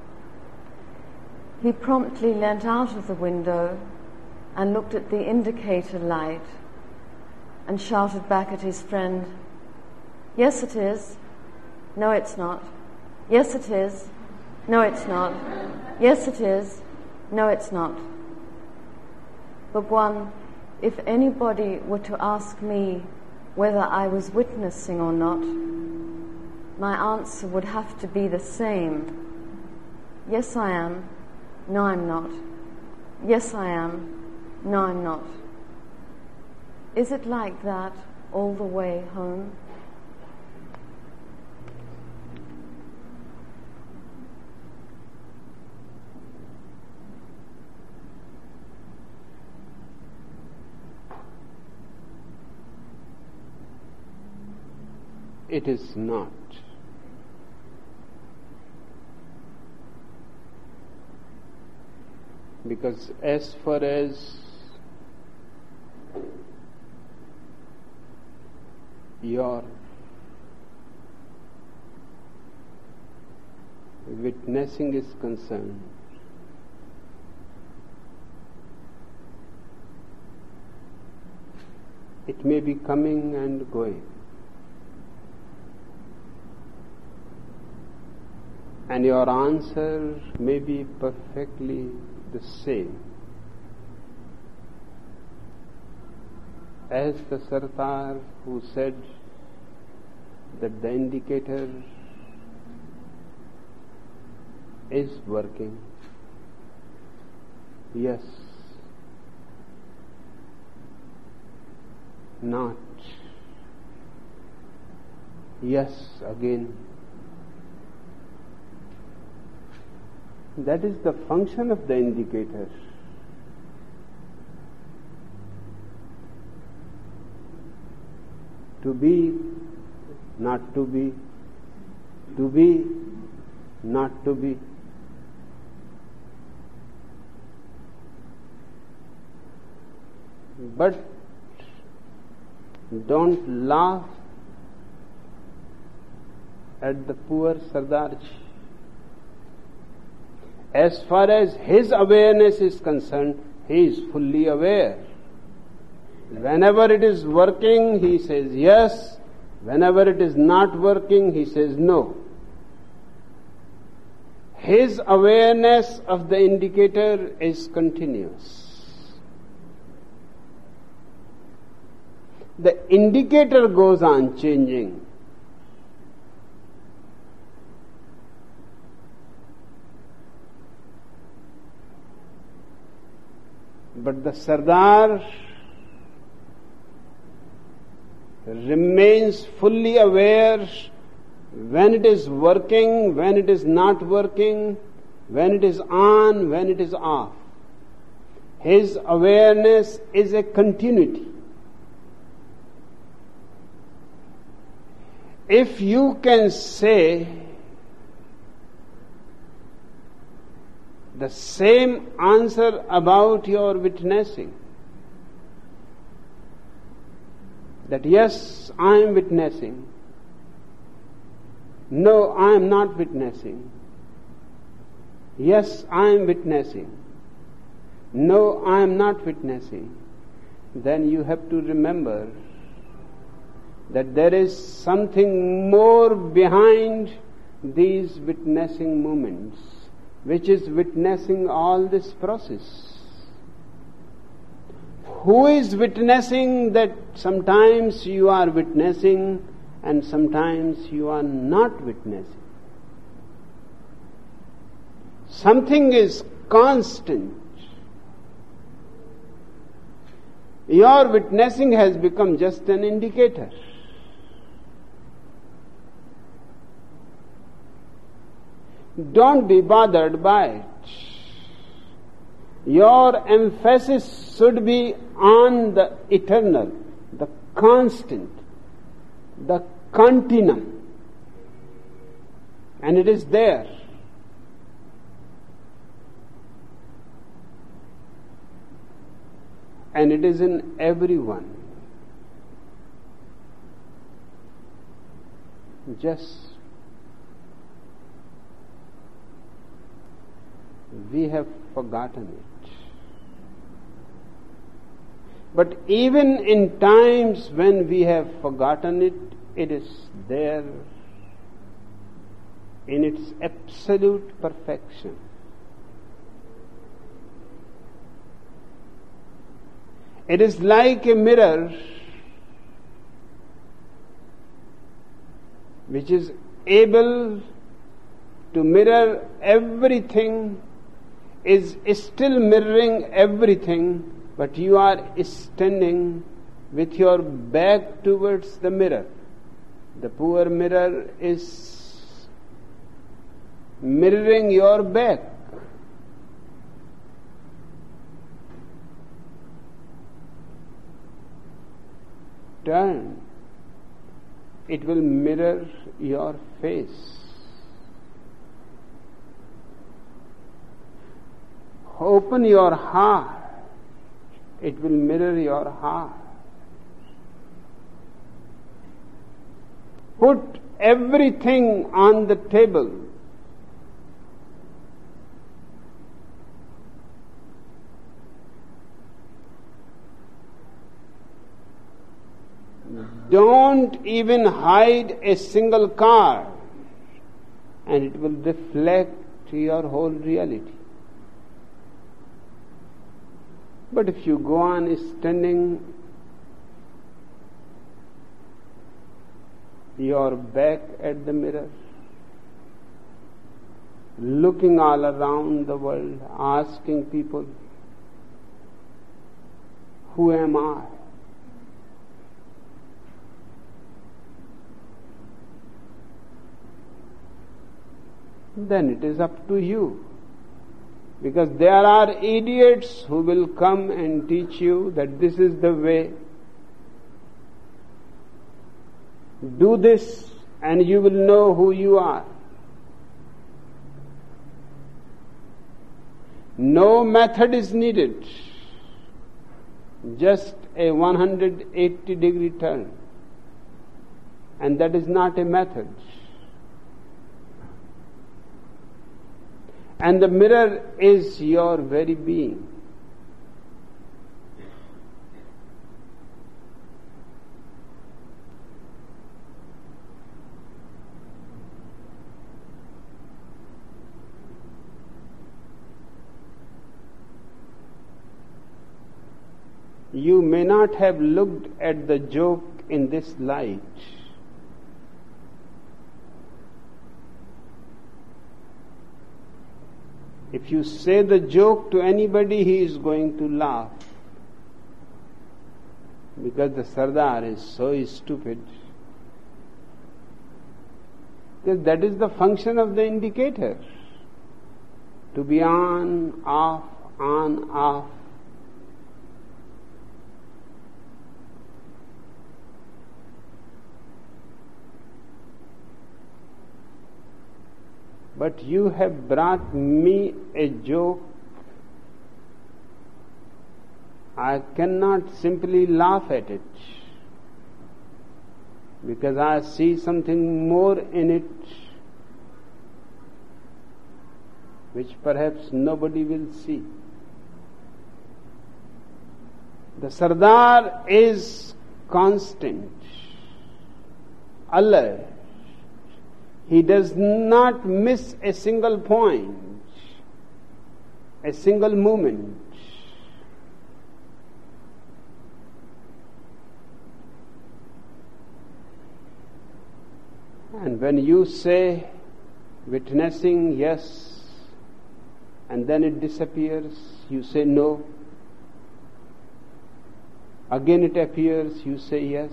He promptly leant out of the window and looked at the indicator light and shouted back at his friend, "Yes, it is. No, it's not. Yes, it is. No, it's not. Yes, it is. No, it's not." Bhagwan, if anybody were to ask me whether I was witnessing or not, my answer would have to be the same. Yes, I am. No, I'm not. Yes, I am. No, I'm not. Is it like that all the way home? It is not. Because as far as your witnessing is concerned, it may be coming and going, and your answer may be perfectly the same as the Sartar who said that the indicator is working. Yes. Not. Yes again. That is the function of the indicator. To be, not to be. To be, not to be. But don't laugh at the poor Sardarji. As far as his awareness is concerned, he is fully aware. Whenever it is working, he says yes. Whenever it is not working, he says no. His awareness of the indicator is continuous. The indicator goes on changing. But the Sardar remains fully aware when it is working, when it is not working, when it is on, when it is off. His awareness is a continuity. If you can say the same answer about your witnessing, that yes, I am witnessing, no, I am not witnessing, yes, I am witnessing, no, I am not witnessing, then you have to remember that there is something more behind these witnessing moments, which is witnessing all this process. Who is witnessing that sometimes you are witnessing and sometimes you are not witnessing? Something is constant. Your witnessing has become just an indicator. Don't be bothered by it. Your emphasis should be on the eternal, the constant, the continuum. And it is there. And it is in everyone. Just we have forgotten it. But even in times when we have forgotten it, it is there in its absolute perfection. It is like a mirror which is able to mirror everything, is still mirroring everything, but you are standing with your back towards the mirror. The poor mirror is mirroring your back. Turn. It will mirror your face. Open your heart. It will mirror your heart. put everything on the table. Don't even hide a single card, and it will reflect your whole reality. But if you go on standing your back at the mirror, looking all around the world, asking people, who am I? Then it is up to you. Because there are idiots who will come and teach you that this is the way. Do this and you will know who you are. No method is needed. Just a one hundred eighty degree turn. And that is not a method. And the mirror is your very being. You may not have looked at the joke in this light. If you say the joke to anybody, he is going to laugh. Because the Sardar is so stupid. Because that is the function of the indicator. To be on, off, on, off. But you have brought me a joke. I cannot simply laugh at it, because I see something more in it which perhaps nobody will see. The Sardar is constant, alert. He does not miss a single point, a single moment. And when you say witnessing, yes, and then it disappears, you say no. Again it appears, you say yes.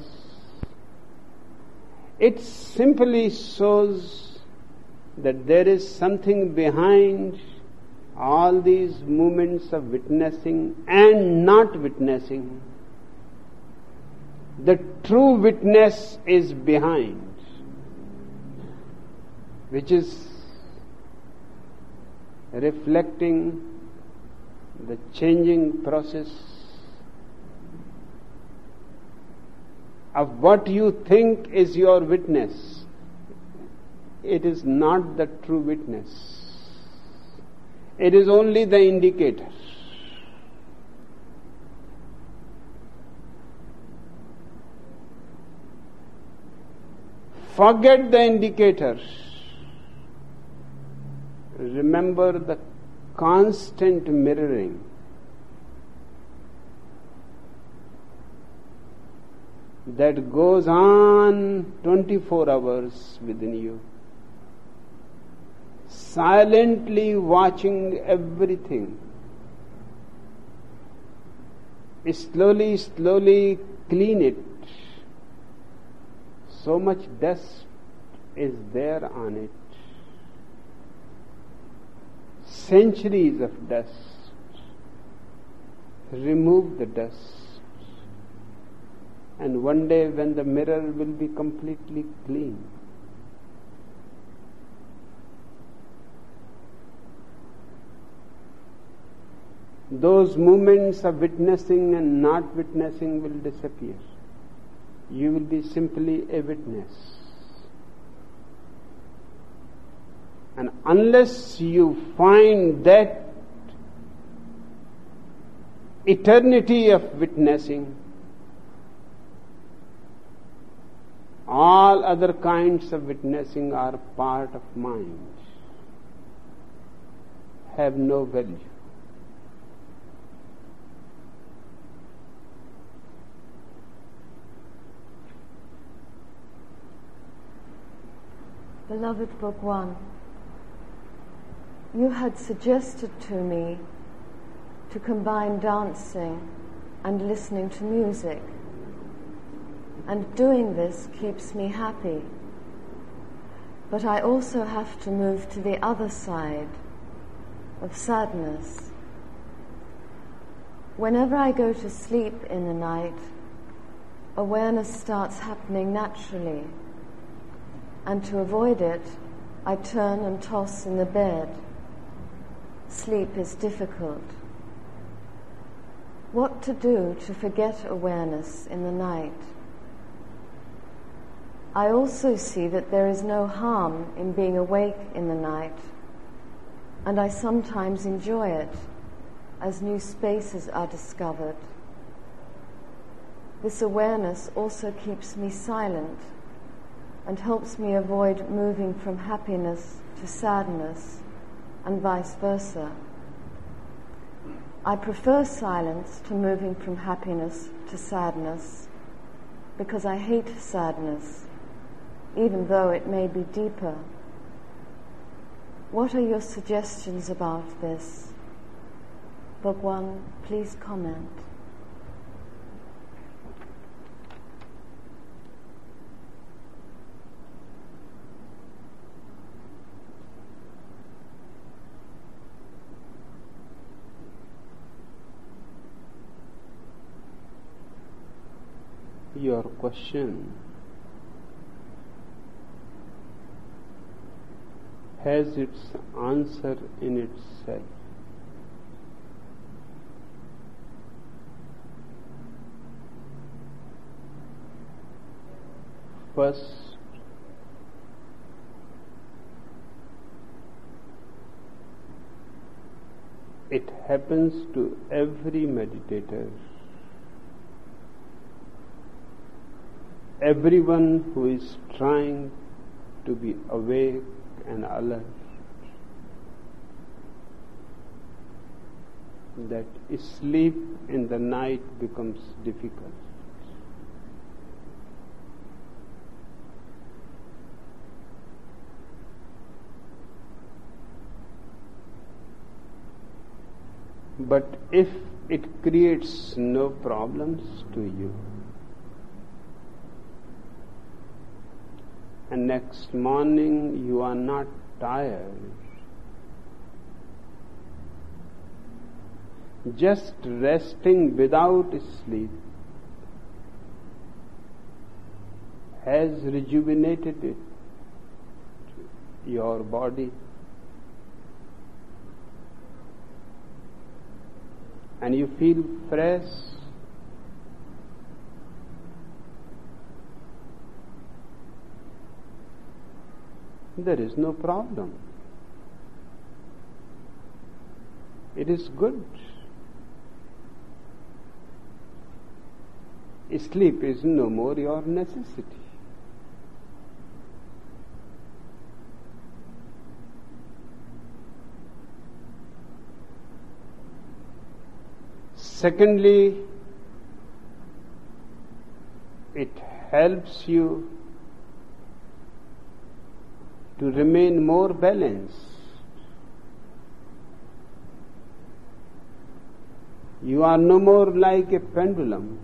It simply shows that there is something behind all these moments of witnessing and not witnessing. The true witness is behind, which is reflecting the changing process of what you think is your witness. It is not the true witness. It is only the indicator. Forget the indicator. Remember the constant mirroring. That goes on twenty-four hours within you, silently watching everything. Slowly, slowly clean it. So much dust is there on it. Centuries of dust. Remove the dust. And one day when the mirror will be completely clean, those moments of witnessing and not witnessing will disappear. You will be simply a witness. And unless you find that eternity of witnessing, all other kinds of witnessing are part of mind, have no value. Beloved Bhagwan, you had suggested to me to combine dancing and listening to music, and doing this keeps me happy. But I also have to move to the other side of sadness. Whenever I go to sleep in the night, awareness starts happening naturally, and to avoid it, I turn and toss in the bed. Sleep is difficult. What to do to forget awareness in the night? I also see that there is no harm in being awake in the night, and I sometimes enjoy it as new spaces are discovered. This awareness also keeps me silent and helps me avoid moving from happiness to sadness and vice versa. I prefer silence to moving from happiness to sadness because I hate sadness, even though it may be deeper. What are your suggestions about this? Bhagwan, please comment. Your question has its answer in itself. First, it happens to every meditator, everyone who is trying to be awake and alert, that sleep in the night becomes difficult. But if it creates no problems to you, and next morning you are not tired, just resting without sleep has rejuvenated it, your body, and you feel fresh, there is no problem. It is good. Sleep is no more your necessity. Secondly, it helps you to remain more balanced. You are no more like a pendulum,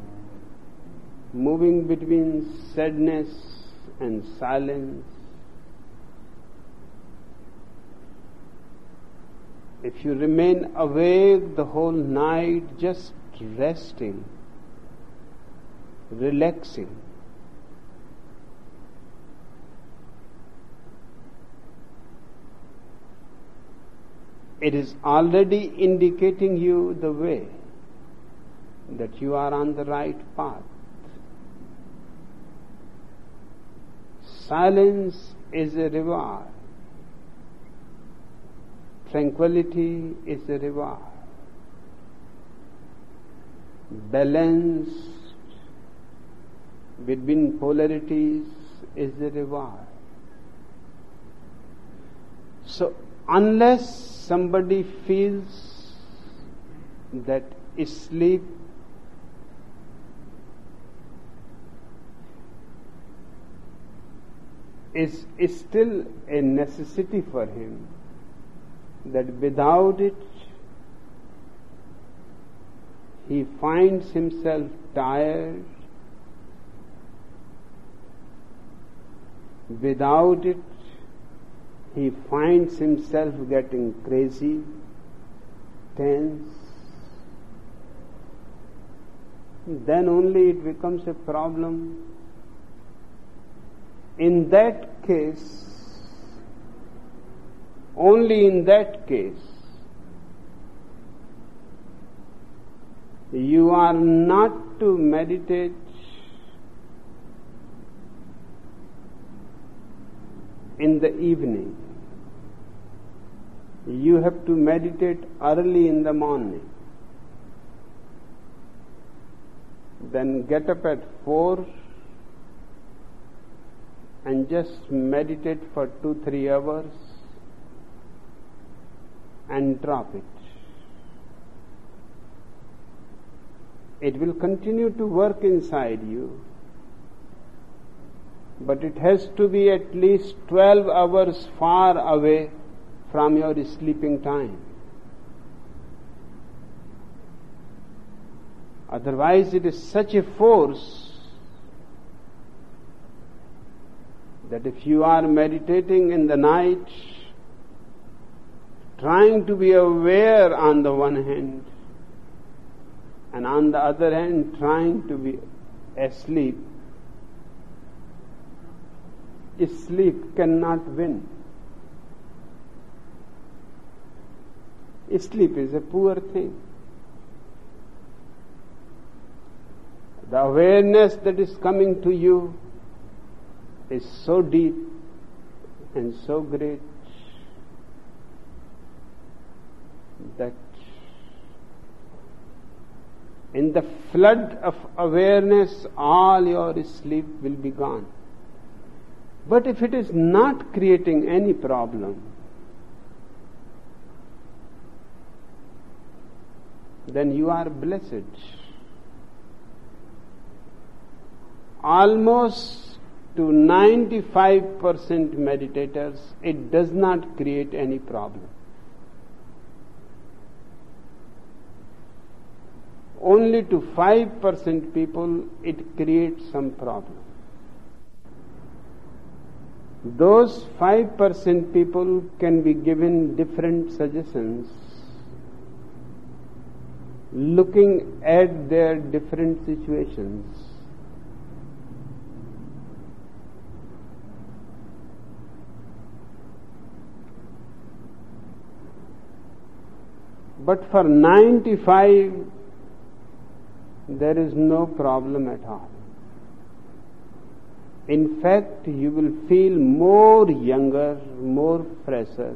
moving between sadness and silence. If you remain awake the whole night, just resting, relaxing, it is already indicating you the way, that you are on the right path. Silence is a reward. tranquility is the reward. Balance between polarities is the reward. So, unless somebody feels that sleep is, is still a necessity for him, that without it he finds himself tired, without it he finds himself getting crazy, tense, then only it becomes a problem. In that case, only in that case, you are not to meditate in the evening. You have to meditate early in the morning. Then get up at four and just meditate for two, three hours and drop it. It will continue to work inside you, but it has to be at least twelve hours far away from your sleeping time. Otherwise, it is such a force that if you are meditating in the night, trying to be aware on the one hand, and on the other hand trying to be asleep, sleep cannot win. Sleep is a poor thing. The awareness that is coming to you is so deep and so great that in the flood of awareness all your sleep will be gone. But if it is not creating any problem, then you are blessed. Almost to ninety-five percent meditators, it does not create any problem. Only to five percent people it creates some problem. Those five percent people can be given different suggestions looking at their different situations. But for ninety-five, there is no problem at all. In fact, you will feel more younger, more fresher,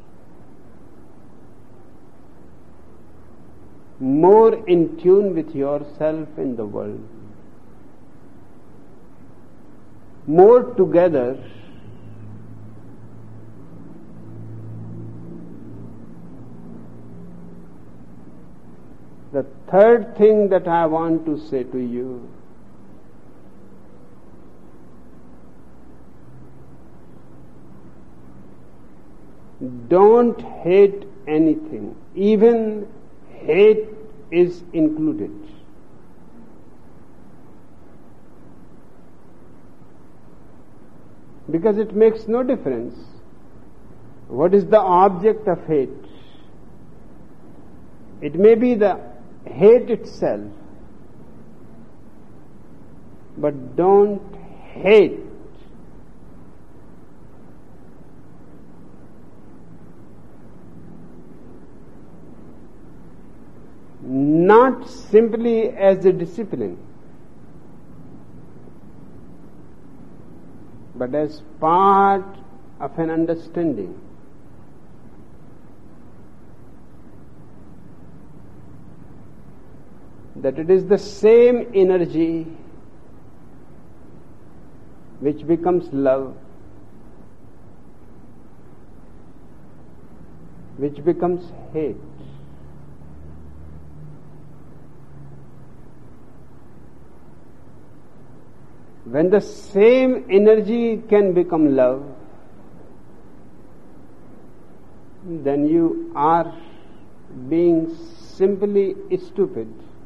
more in tune with yourself in the world, more together. The third thing that I want to say to you, don't hate anything. Even hate is included. Because it makes no difference. What is the object of hate? It may be the hate itself, but don't hate. Not simply as a discipline, but as part of an understanding. that it is the same energy which becomes love, which becomes hate. When the same energy can become love, then you are being simply stupid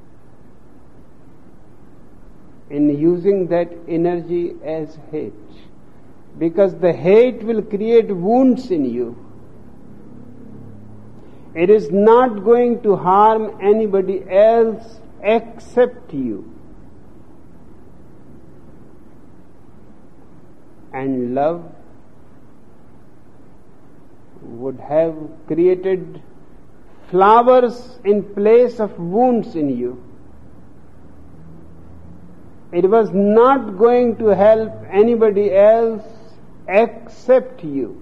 in using that energy as hate, because the hate will create wounds in you. It is not going to harm anybody else except you. And love would have created flowers in place of wounds in you. It was not going to help anybody else except you.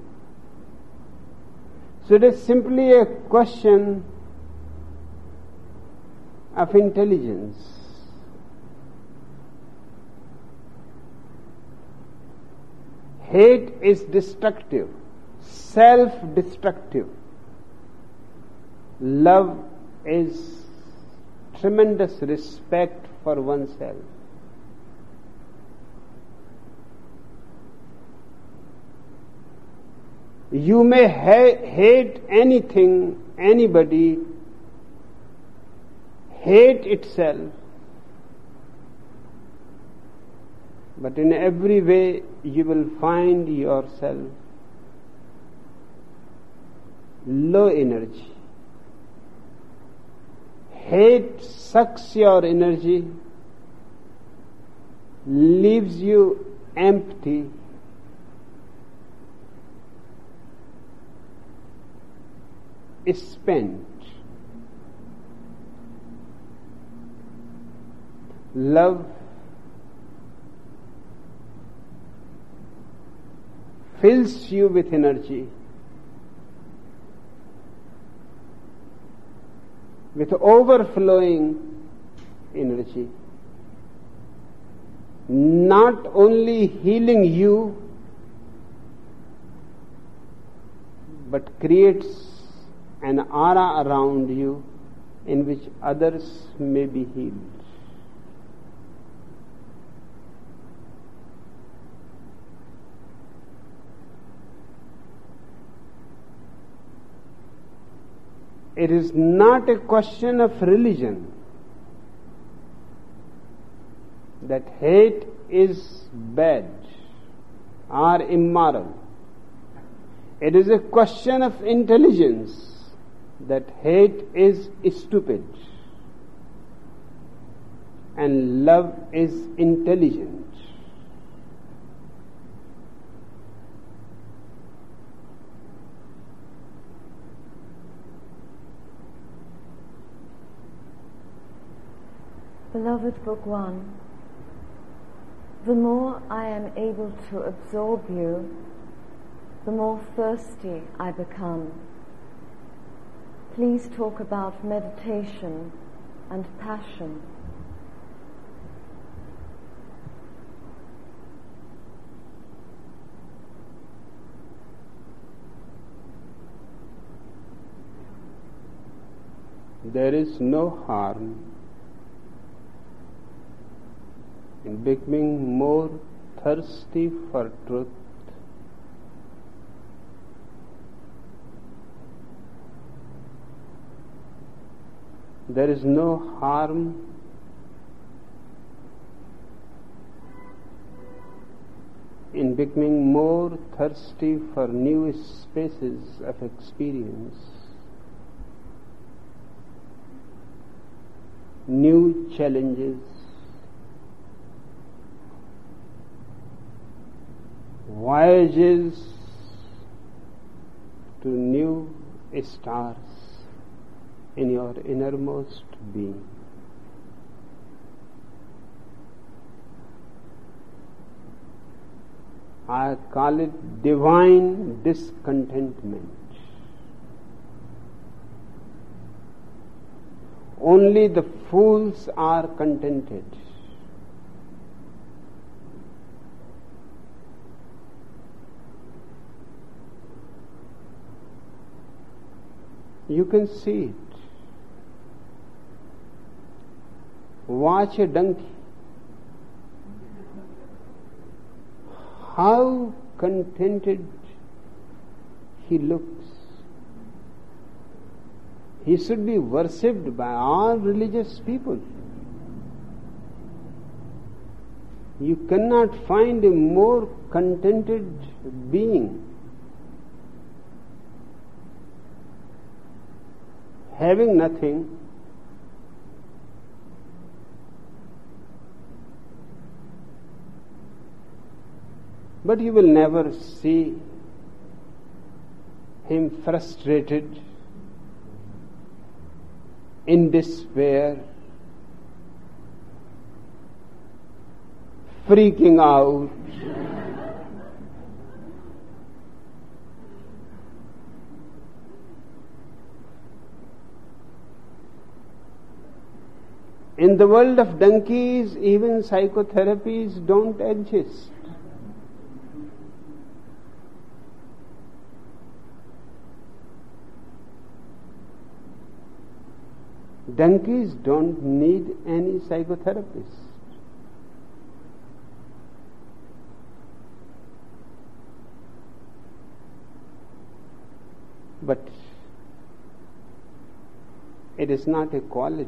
So it is simply a question of intelligence. Hate is destructive, self-destructive. Love is tremendous respect for oneself. You may ha- hate anything, anybody, hate itself, but in every way you will find yourself low energy. Hate sucks your energy, leaves you empty, spent. Love fills you with energy, with overflowing energy, not only healing you, but creates an aura around you in which others may be healed. It is not a question of religion that hate is bad or immoral. It is a question of intelligence that hate is stupid and love is intelligent. Beloved Bhagwan, the more I am able to absorb you, the more thirsty I become. Please talk about meditation and passion. There is no harm in becoming more thirsty for truth. There is no harm in becoming more thirsty for new spaces of experience, new challenges, voyages to new stars in your innermost being. I call it divine discontentment. only the fools are contented. You can see it. Watch a donkey. How contented he looks. He should be worshipped by all religious people. You cannot find a more contented being. Having nothing, but you will never see him frustrated, in despair, freaking out. In the world of donkeys, even psychotherapies don't exist. Donkeys don't need any psychotherapist. But it is not a quality.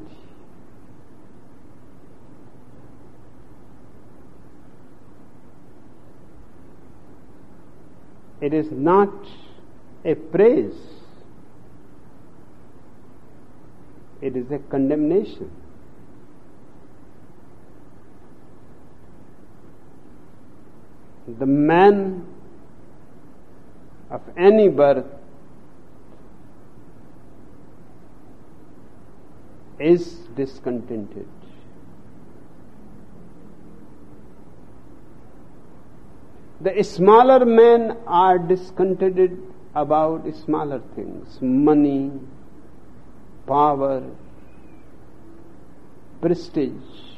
It is not a praise. It is a condemnation. The man of any birth is discontented. The smaller men are discontented about smaller things, money, power, prestige.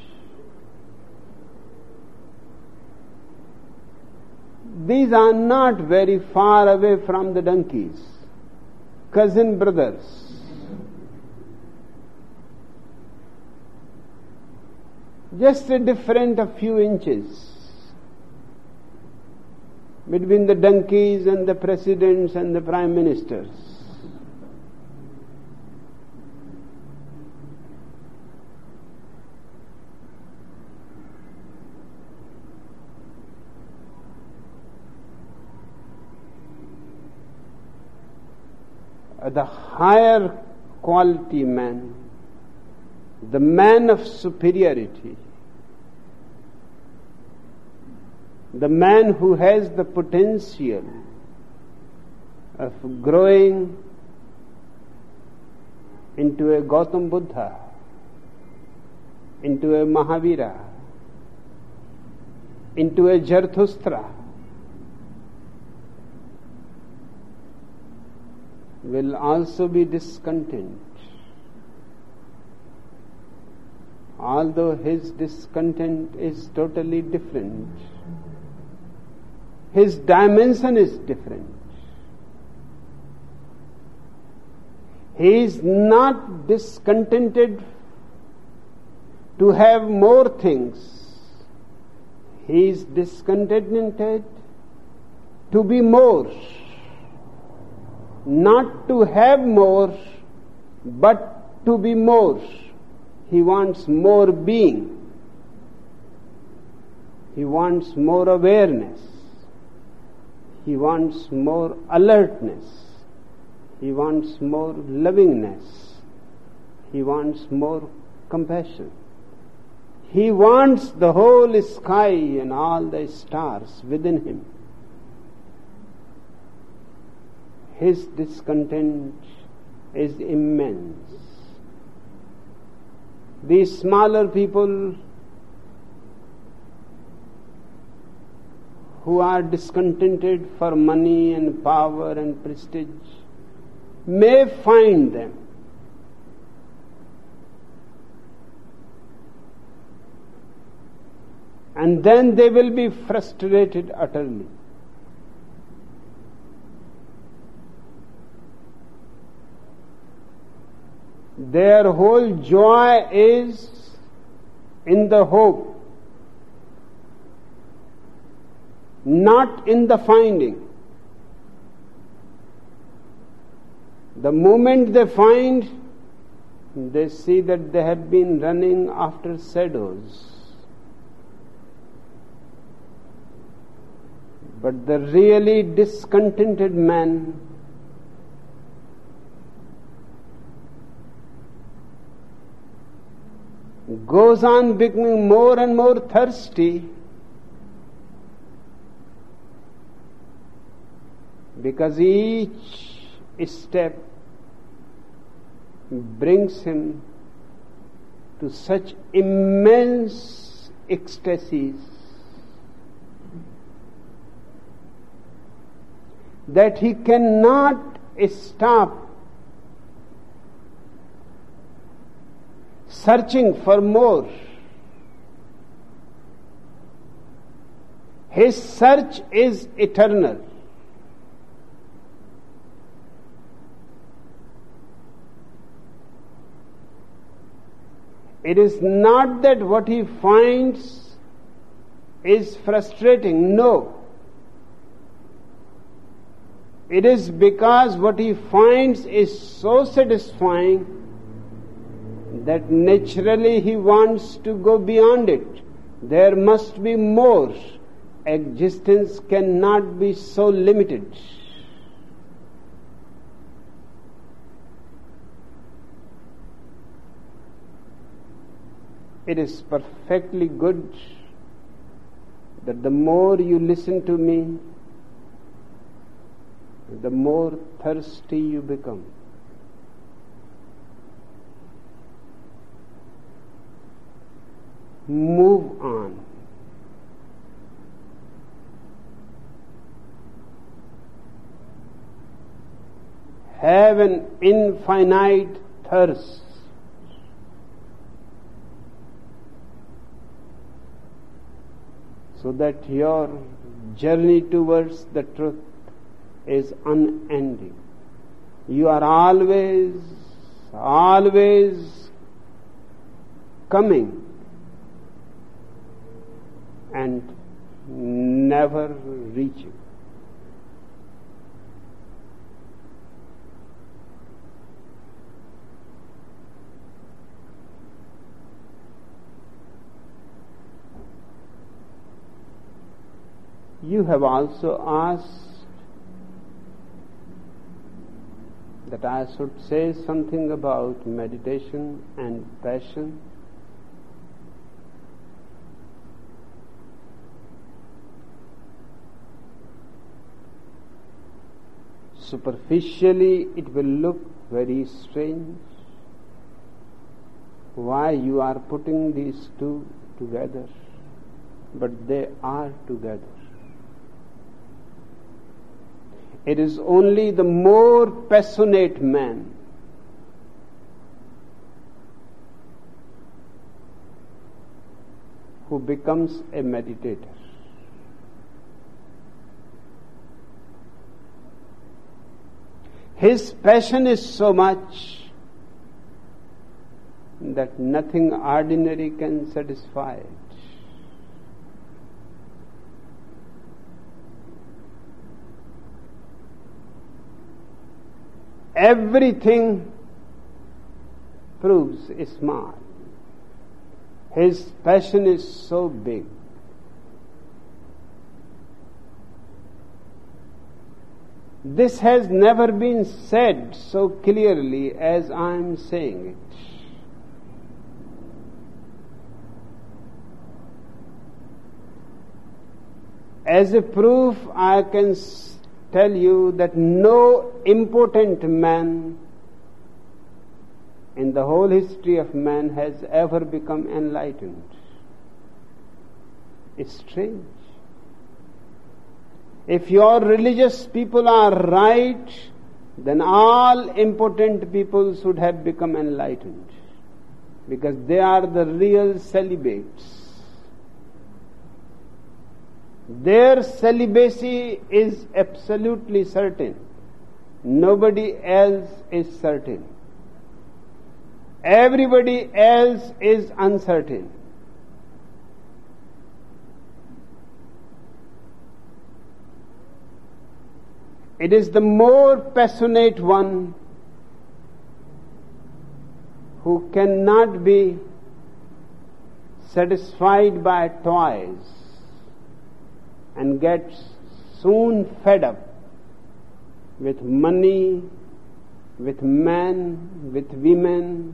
These are not very far away from the donkeys, cousin brothers. Just a difference of few inches between the donkeys and the presidents and the prime ministers. The higher quality man, the man of superiority, the man who has the potential of growing into a Gautam Buddha, into a Mahavira, into a Zarathustra, will also be discontent. Although his discontent is totally different, his dimension is different. He is not discontented to have more things. He is discontented to be more. Not to have more, but to be more. He wants more being. He wants more awareness. He wants more alertness. He wants more lovingness. He wants more compassion. He wants the whole sky and all the stars within him. His discontent is immense. These smaller people who are discontented for money and power and prestige may find them and then they will be frustrated utterly. Their whole joy is in the hope, not in the finding. The moment they find, they see that they have been running after shadows. But the really discontented man goes on becoming more and more thirsty because each step brings him to such immense ecstasies that he cannot stop searching for more. His search is eternal. It is not that what he finds is frustrating, no. It is because what he finds is so satisfying that naturally he wants to go beyond it. There must be more. Existence cannot be so limited. It is perfectly good that the more you listen to me, the more thirsty you become. Move on. Have an infinite thirst. So that your journey towards the truth is unending. You are always, always coming and never reaching. You have also asked that I should say something about meditation and passion. Superficially, it will look very strange. Why you are putting these two together? But they are together. It is only the more passionate man who becomes a meditator. His passion is so much that nothing ordinary can satisfy it. Everything proves small. His passion is so big. This has never been said so clearly as I am saying it. As a proof, I can tell you that no important man in the whole history of man has ever become enlightened. It's strange. If your religious people are right, then all important people should have become enlightened, because they are the real celibates. Their celibacy is absolutely certain. Nobody else is certain. Everybody else is uncertain. It is the more passionate one who cannot be satisfied by toys and gets soon fed up with money, with men, with women,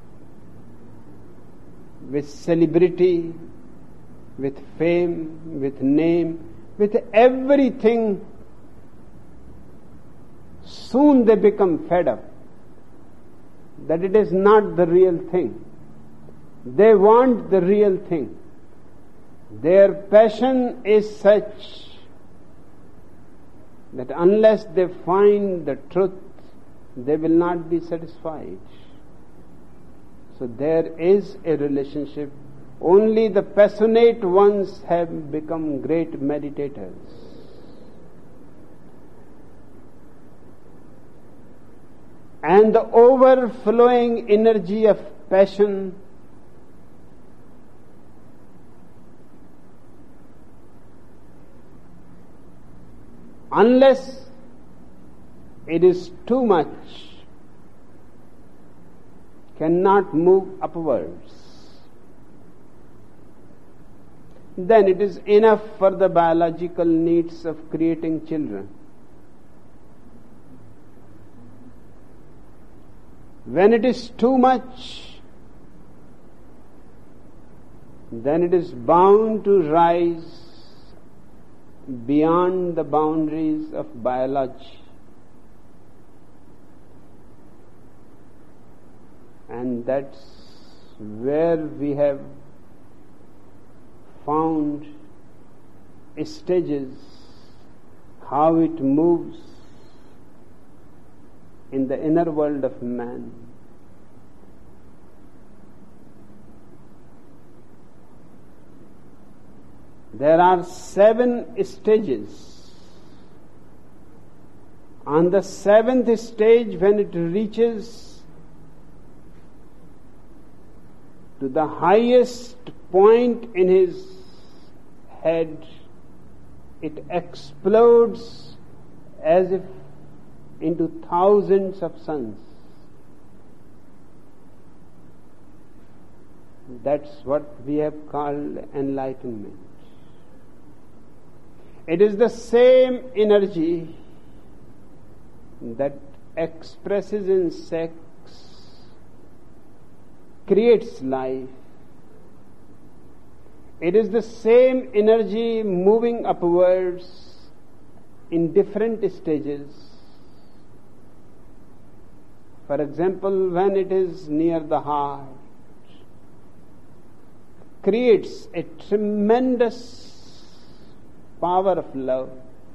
with celebrity, with fame, with name, with everything. Soon they become fed up that it is not the real thing. They want the real thing. Their passion is such that unless they find the truth, they will not be satisfied. So there is a relationship. Only the passionate ones have become great meditators. And the overflowing energy of passion unless it is too much, cannot move upwards. Then it is enough for the biological needs of creating children. When it is too much, then it is bound to rise beyond the boundaries of biology. And that's where we have found stages, how it moves in the inner world of man. There are seven stages. On the seventh stage, when it reaches to the highest point in his head, it explodes as if into thousands of suns. That's what we have called enlightenment. It is the same energy that expresses in sex, creates life. It is the same energy moving upwards in different stages. For example, when it is near the heart, creates a tremendous power of love.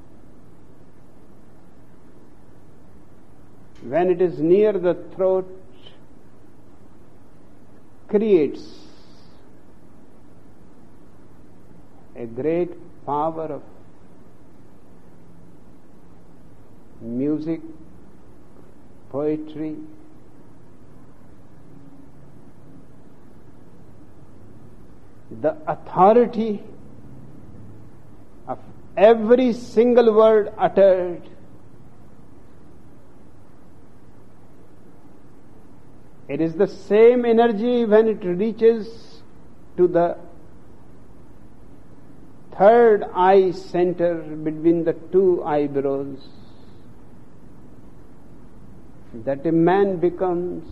When it is near the throat, creates a great power of music, poetry. The authority of every single word uttered it is the same energy when it reaches to the third eye center between the two eyebrows, that a man becomes,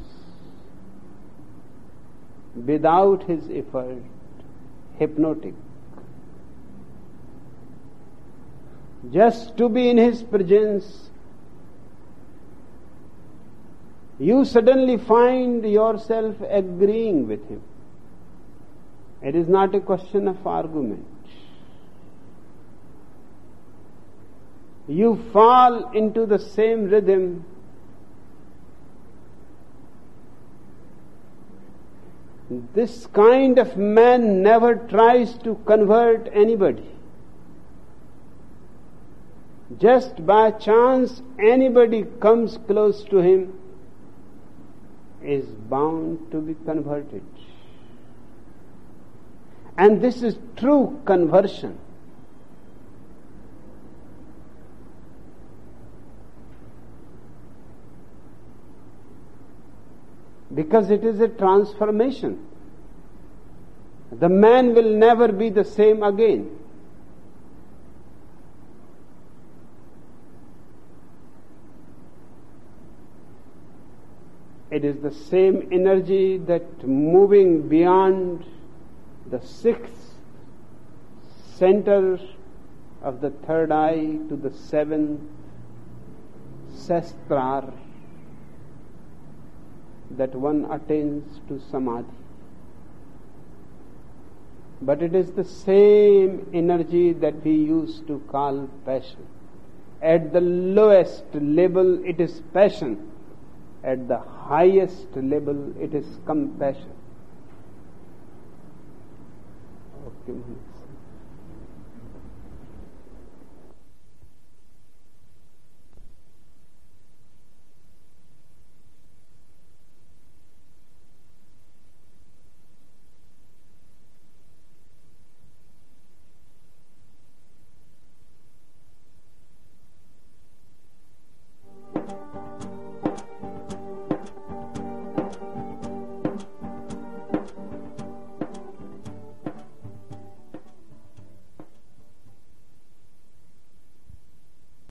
without his effort, hypnotic. Just to be in his presence, you suddenly find yourself agreeing with him. It is not a question of argument. You fall into the same rhythm. This kind of man never tries to convert anybody. Just by chance anybody comes close to him is bound to be converted. And this is true conversion. Because it is a transformation. The man will never be the same again. It is the same energy that moving beyond the sixth center of the third eye to the seventh sestrar that one attains to samadhi. But it is the same energy that we used to call passion. At the lowest level it is passion. At the highest level it is compassion. Okay.